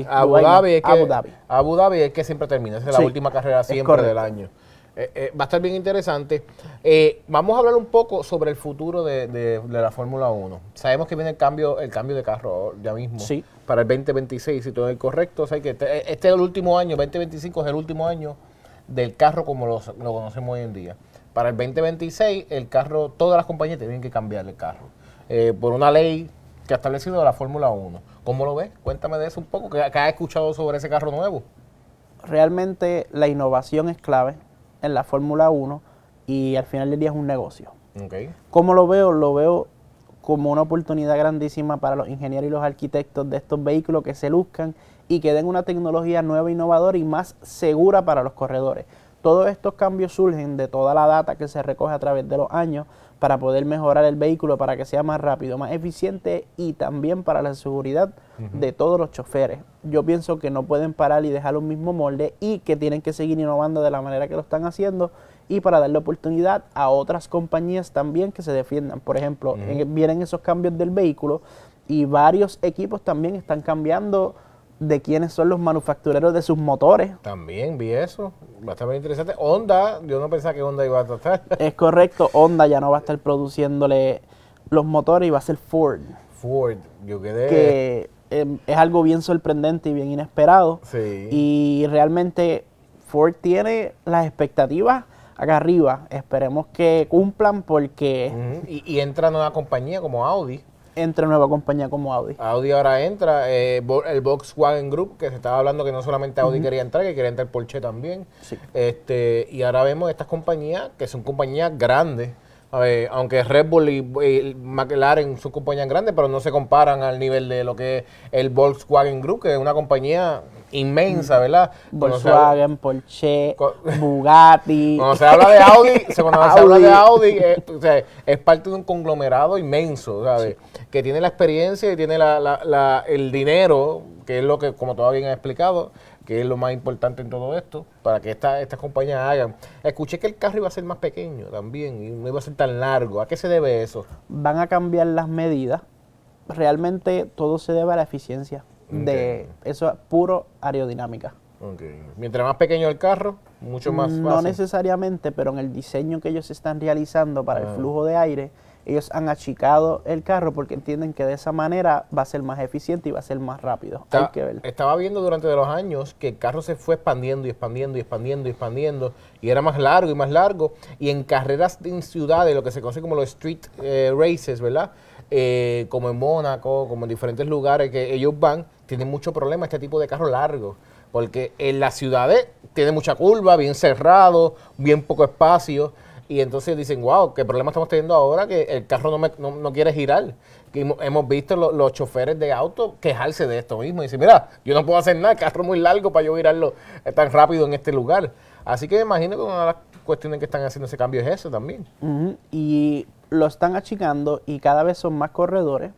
S2: Abu Dhabi es el que siempre termina. Esa es la última carrera siempre del año. Va a estar bien interesante. Vamos a hablar un poco sobre el futuro de la Fórmula 1. Sabemos que viene el cambio de carro ya mismo para el 2026, si todo es correcto. O sea, que este es el último año, 2025 es el último año del carro como lo conocemos hoy en día. Para el 2026, el carro, todas las compañías tienen que cambiar el carro por una ley que ha establecido la Fórmula 1. ¿Cómo lo ves? Cuéntame de eso un poco, que has escuchado sobre ese carro nuevo.
S9: Realmente la innovación es clave en la Fórmula 1 y al final del día es un negocio.
S2: Okay.
S9: ¿Cómo lo veo? Lo veo como una oportunidad grandísima para los ingenieros y los arquitectos de estos vehículos que se luzcan y que den una tecnología nueva, innovadora y más segura para los corredores. Todos estos cambios surgen de toda la data que se recoge a través de los años para poder mejorar el vehículo, para que sea más rápido, más eficiente y también para la seguridad de todos los choferes. Yo pienso que no pueden parar y dejar un mismo molde y que tienen que seguir innovando de la manera que lo están haciendo y para darle oportunidad a otras compañías también que se defiendan. Por ejemplo, vienen esos cambios del vehículo y varios equipos también están cambiando de quiénes son los manufactureros de sus motores.
S2: También vi eso, va a estar muy interesante. Honda, yo no pensaba que Honda iba a tratar.
S9: Es correcto, Honda ya no va a estar produciéndole los motores y va a ser Ford.
S2: Yo quedé...
S9: Que es algo bien sorprendente y bien inesperado.
S2: Sí.
S9: Y realmente Ford tiene las expectativas acá arriba. Esperemos que cumplan porque...
S2: Y entra nueva compañía como Audi.
S9: Entra nueva compañía como Audi.
S2: Audi ahora entra, el Volkswagen Group, que se estaba hablando que no solamente Audi quería entrar, que quería entrar Porsche también.
S9: Sí.
S2: Y ahora vemos estas compañías, que son compañías grandes, aunque Red Bull y McLaren son compañías grandes, pero no se comparan al nivel de lo que es el Volkswagen Group, que es una compañía inmensa, ¿verdad?
S9: Volkswagen, Porsche, Bugatti.
S2: Cuando se habla de Audi, se habla de Audi, es parte de un conglomerado inmenso, ¿sabes? Que tiene la experiencia y tiene el dinero, que es lo que, como todavía bien explicado, que es lo más importante en todo esto, para que estas compañías hagan. Escuché que el carro iba a ser más pequeño también, y no iba a ser tan largo. ¿A qué se debe eso?
S9: Van a cambiar las medidas. Realmente todo se debe a la eficiencia. Eso es puro aerodinámica.
S2: Mientras más pequeño el carro, mucho más fácil.
S9: No necesariamente, pero en el diseño que ellos están realizando para el flujo de aire, ellos han achicado el carro porque entienden que de esa manera va a ser más eficiente y va a ser más rápido. Hay que ver.
S2: Estaba viendo durante los años que el carro se fue expandiendo y era más largo y más largo. Y en carreras en ciudades, lo que se conoce como los street races, ¿verdad? Como en Mónaco, como en diferentes lugares que ellos van, tienen mucho problema este tipo de carro largo. Porque en las ciudades tiene mucha curva, bien cerrado, bien poco espacio. Y entonces dicen, wow, ¿qué problema estamos teniendo ahora? Que el carro no quiere girar. Que hemos visto los choferes de auto quejarse de esto mismo. Y dicen, mira, yo no puedo hacer nada, el carro es muy largo para yo girarlo tan rápido en este lugar. Así que me imagino que una de las cuestiones que están haciendo ese cambio es eso también.
S9: Y lo están achicando y cada vez son más corredores.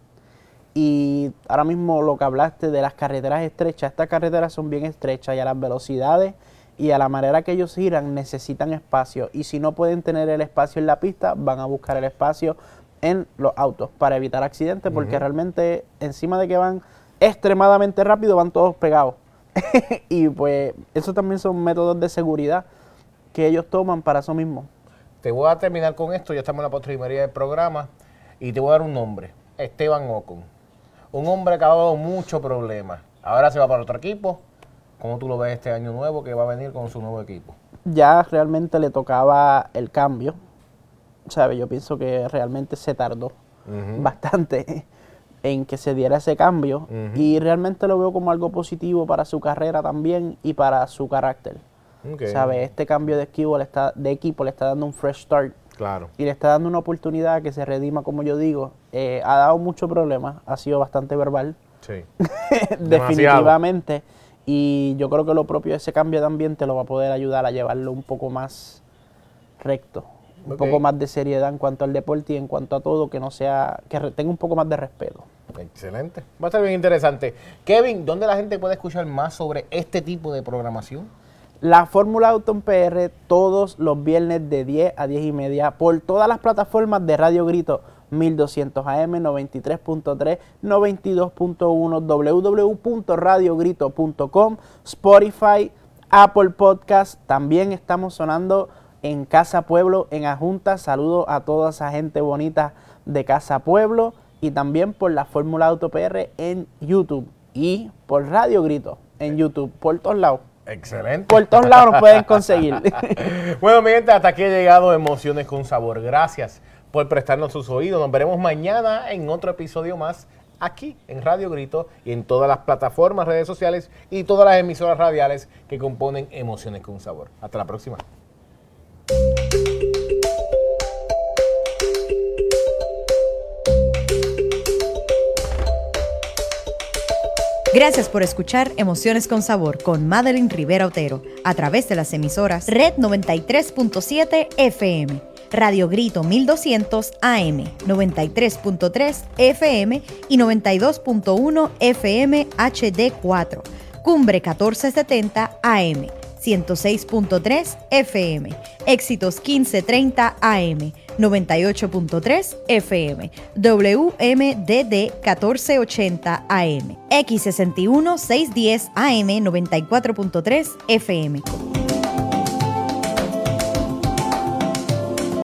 S9: Y ahora mismo lo que hablaste de las carreteras estrechas, estas carreteras son bien estrechas y a las velocidades y a la manera que ellos giran necesitan espacio. Y si no pueden tener el espacio en la pista, van a buscar el espacio en los autos para evitar accidentes, porque realmente encima de que van extremadamente rápido, van todos pegados. Y pues eso también son métodos de seguridad que ellos toman para eso mismo.
S2: Te voy a terminar con esto, ya estamos en la postrimería del programa, y te voy a dar un nombre, Esteban Ocon. Un hombre que ha dado muchos problemas. Ahora se va para otro equipo. ¿Cómo tú lo ves este año nuevo que va a venir con su nuevo equipo?
S9: Ya realmente le tocaba el cambio. ¿Sabe? Yo pienso que realmente se tardó bastante en que se diera ese cambio. Y realmente lo veo como algo positivo para su carrera también y para su carácter. ¿Sabe? Este cambio de equipo le está dando un fresh start.
S2: Claro.
S9: Y le está dando una oportunidad a que se redima, como yo digo. Ha dado muchos problemas, ha sido bastante verbal.
S2: Sí.
S9: Definitivamente. Y yo creo que lo propio de ese cambio de ambiente lo va a poder ayudar a llevarlo un poco más recto. Un poco más de seriedad en cuanto al deporte y en cuanto a todo, que no sea, que tenga un poco más de respeto.
S2: Excelente. Va a estar bien interesante. Kevin, ¿dónde la gente puede escuchar más sobre este tipo de programación?
S9: La Fórmula Auto en PR todos los viernes de 10 a 10 y media por todas las plataformas de Radio Grito. 1200 AM, 93.3, 92.1, www.radiogrito.com, Spotify, Apple Podcast. También estamos sonando en Casa Pueblo, en Ajunta. Saludo a toda esa gente bonita de Casa Pueblo. Y también por la Fórmula Auto PR en YouTube. Y por Radio Grito en YouTube, por todos lados.
S2: Excelente.
S9: Por todos lados nos pueden conseguir.
S2: Bueno, mi gente, hasta aquí he llegado Emociones con Sabor. Gracias por prestarnos sus oídos. Nos veremos mañana en otro episodio más aquí en Radio Grito y en todas las plataformas, redes sociales y todas las emisoras radiales que componen Emociones con Sabor. Hasta la próxima.
S1: Gracias por escuchar Emociones con Sabor con Madeline Rivera Otero a través de las emisoras Red 93.7 FM, Radio Grito 1200 AM, 93.3 FM y 92.1 FM HD4, Cumbre 1470 AM, 106.3 FM, Éxitos 1530 AM, 98.3 FM, WMDD 1480 AM, X61 610 AM, 94.3 FM.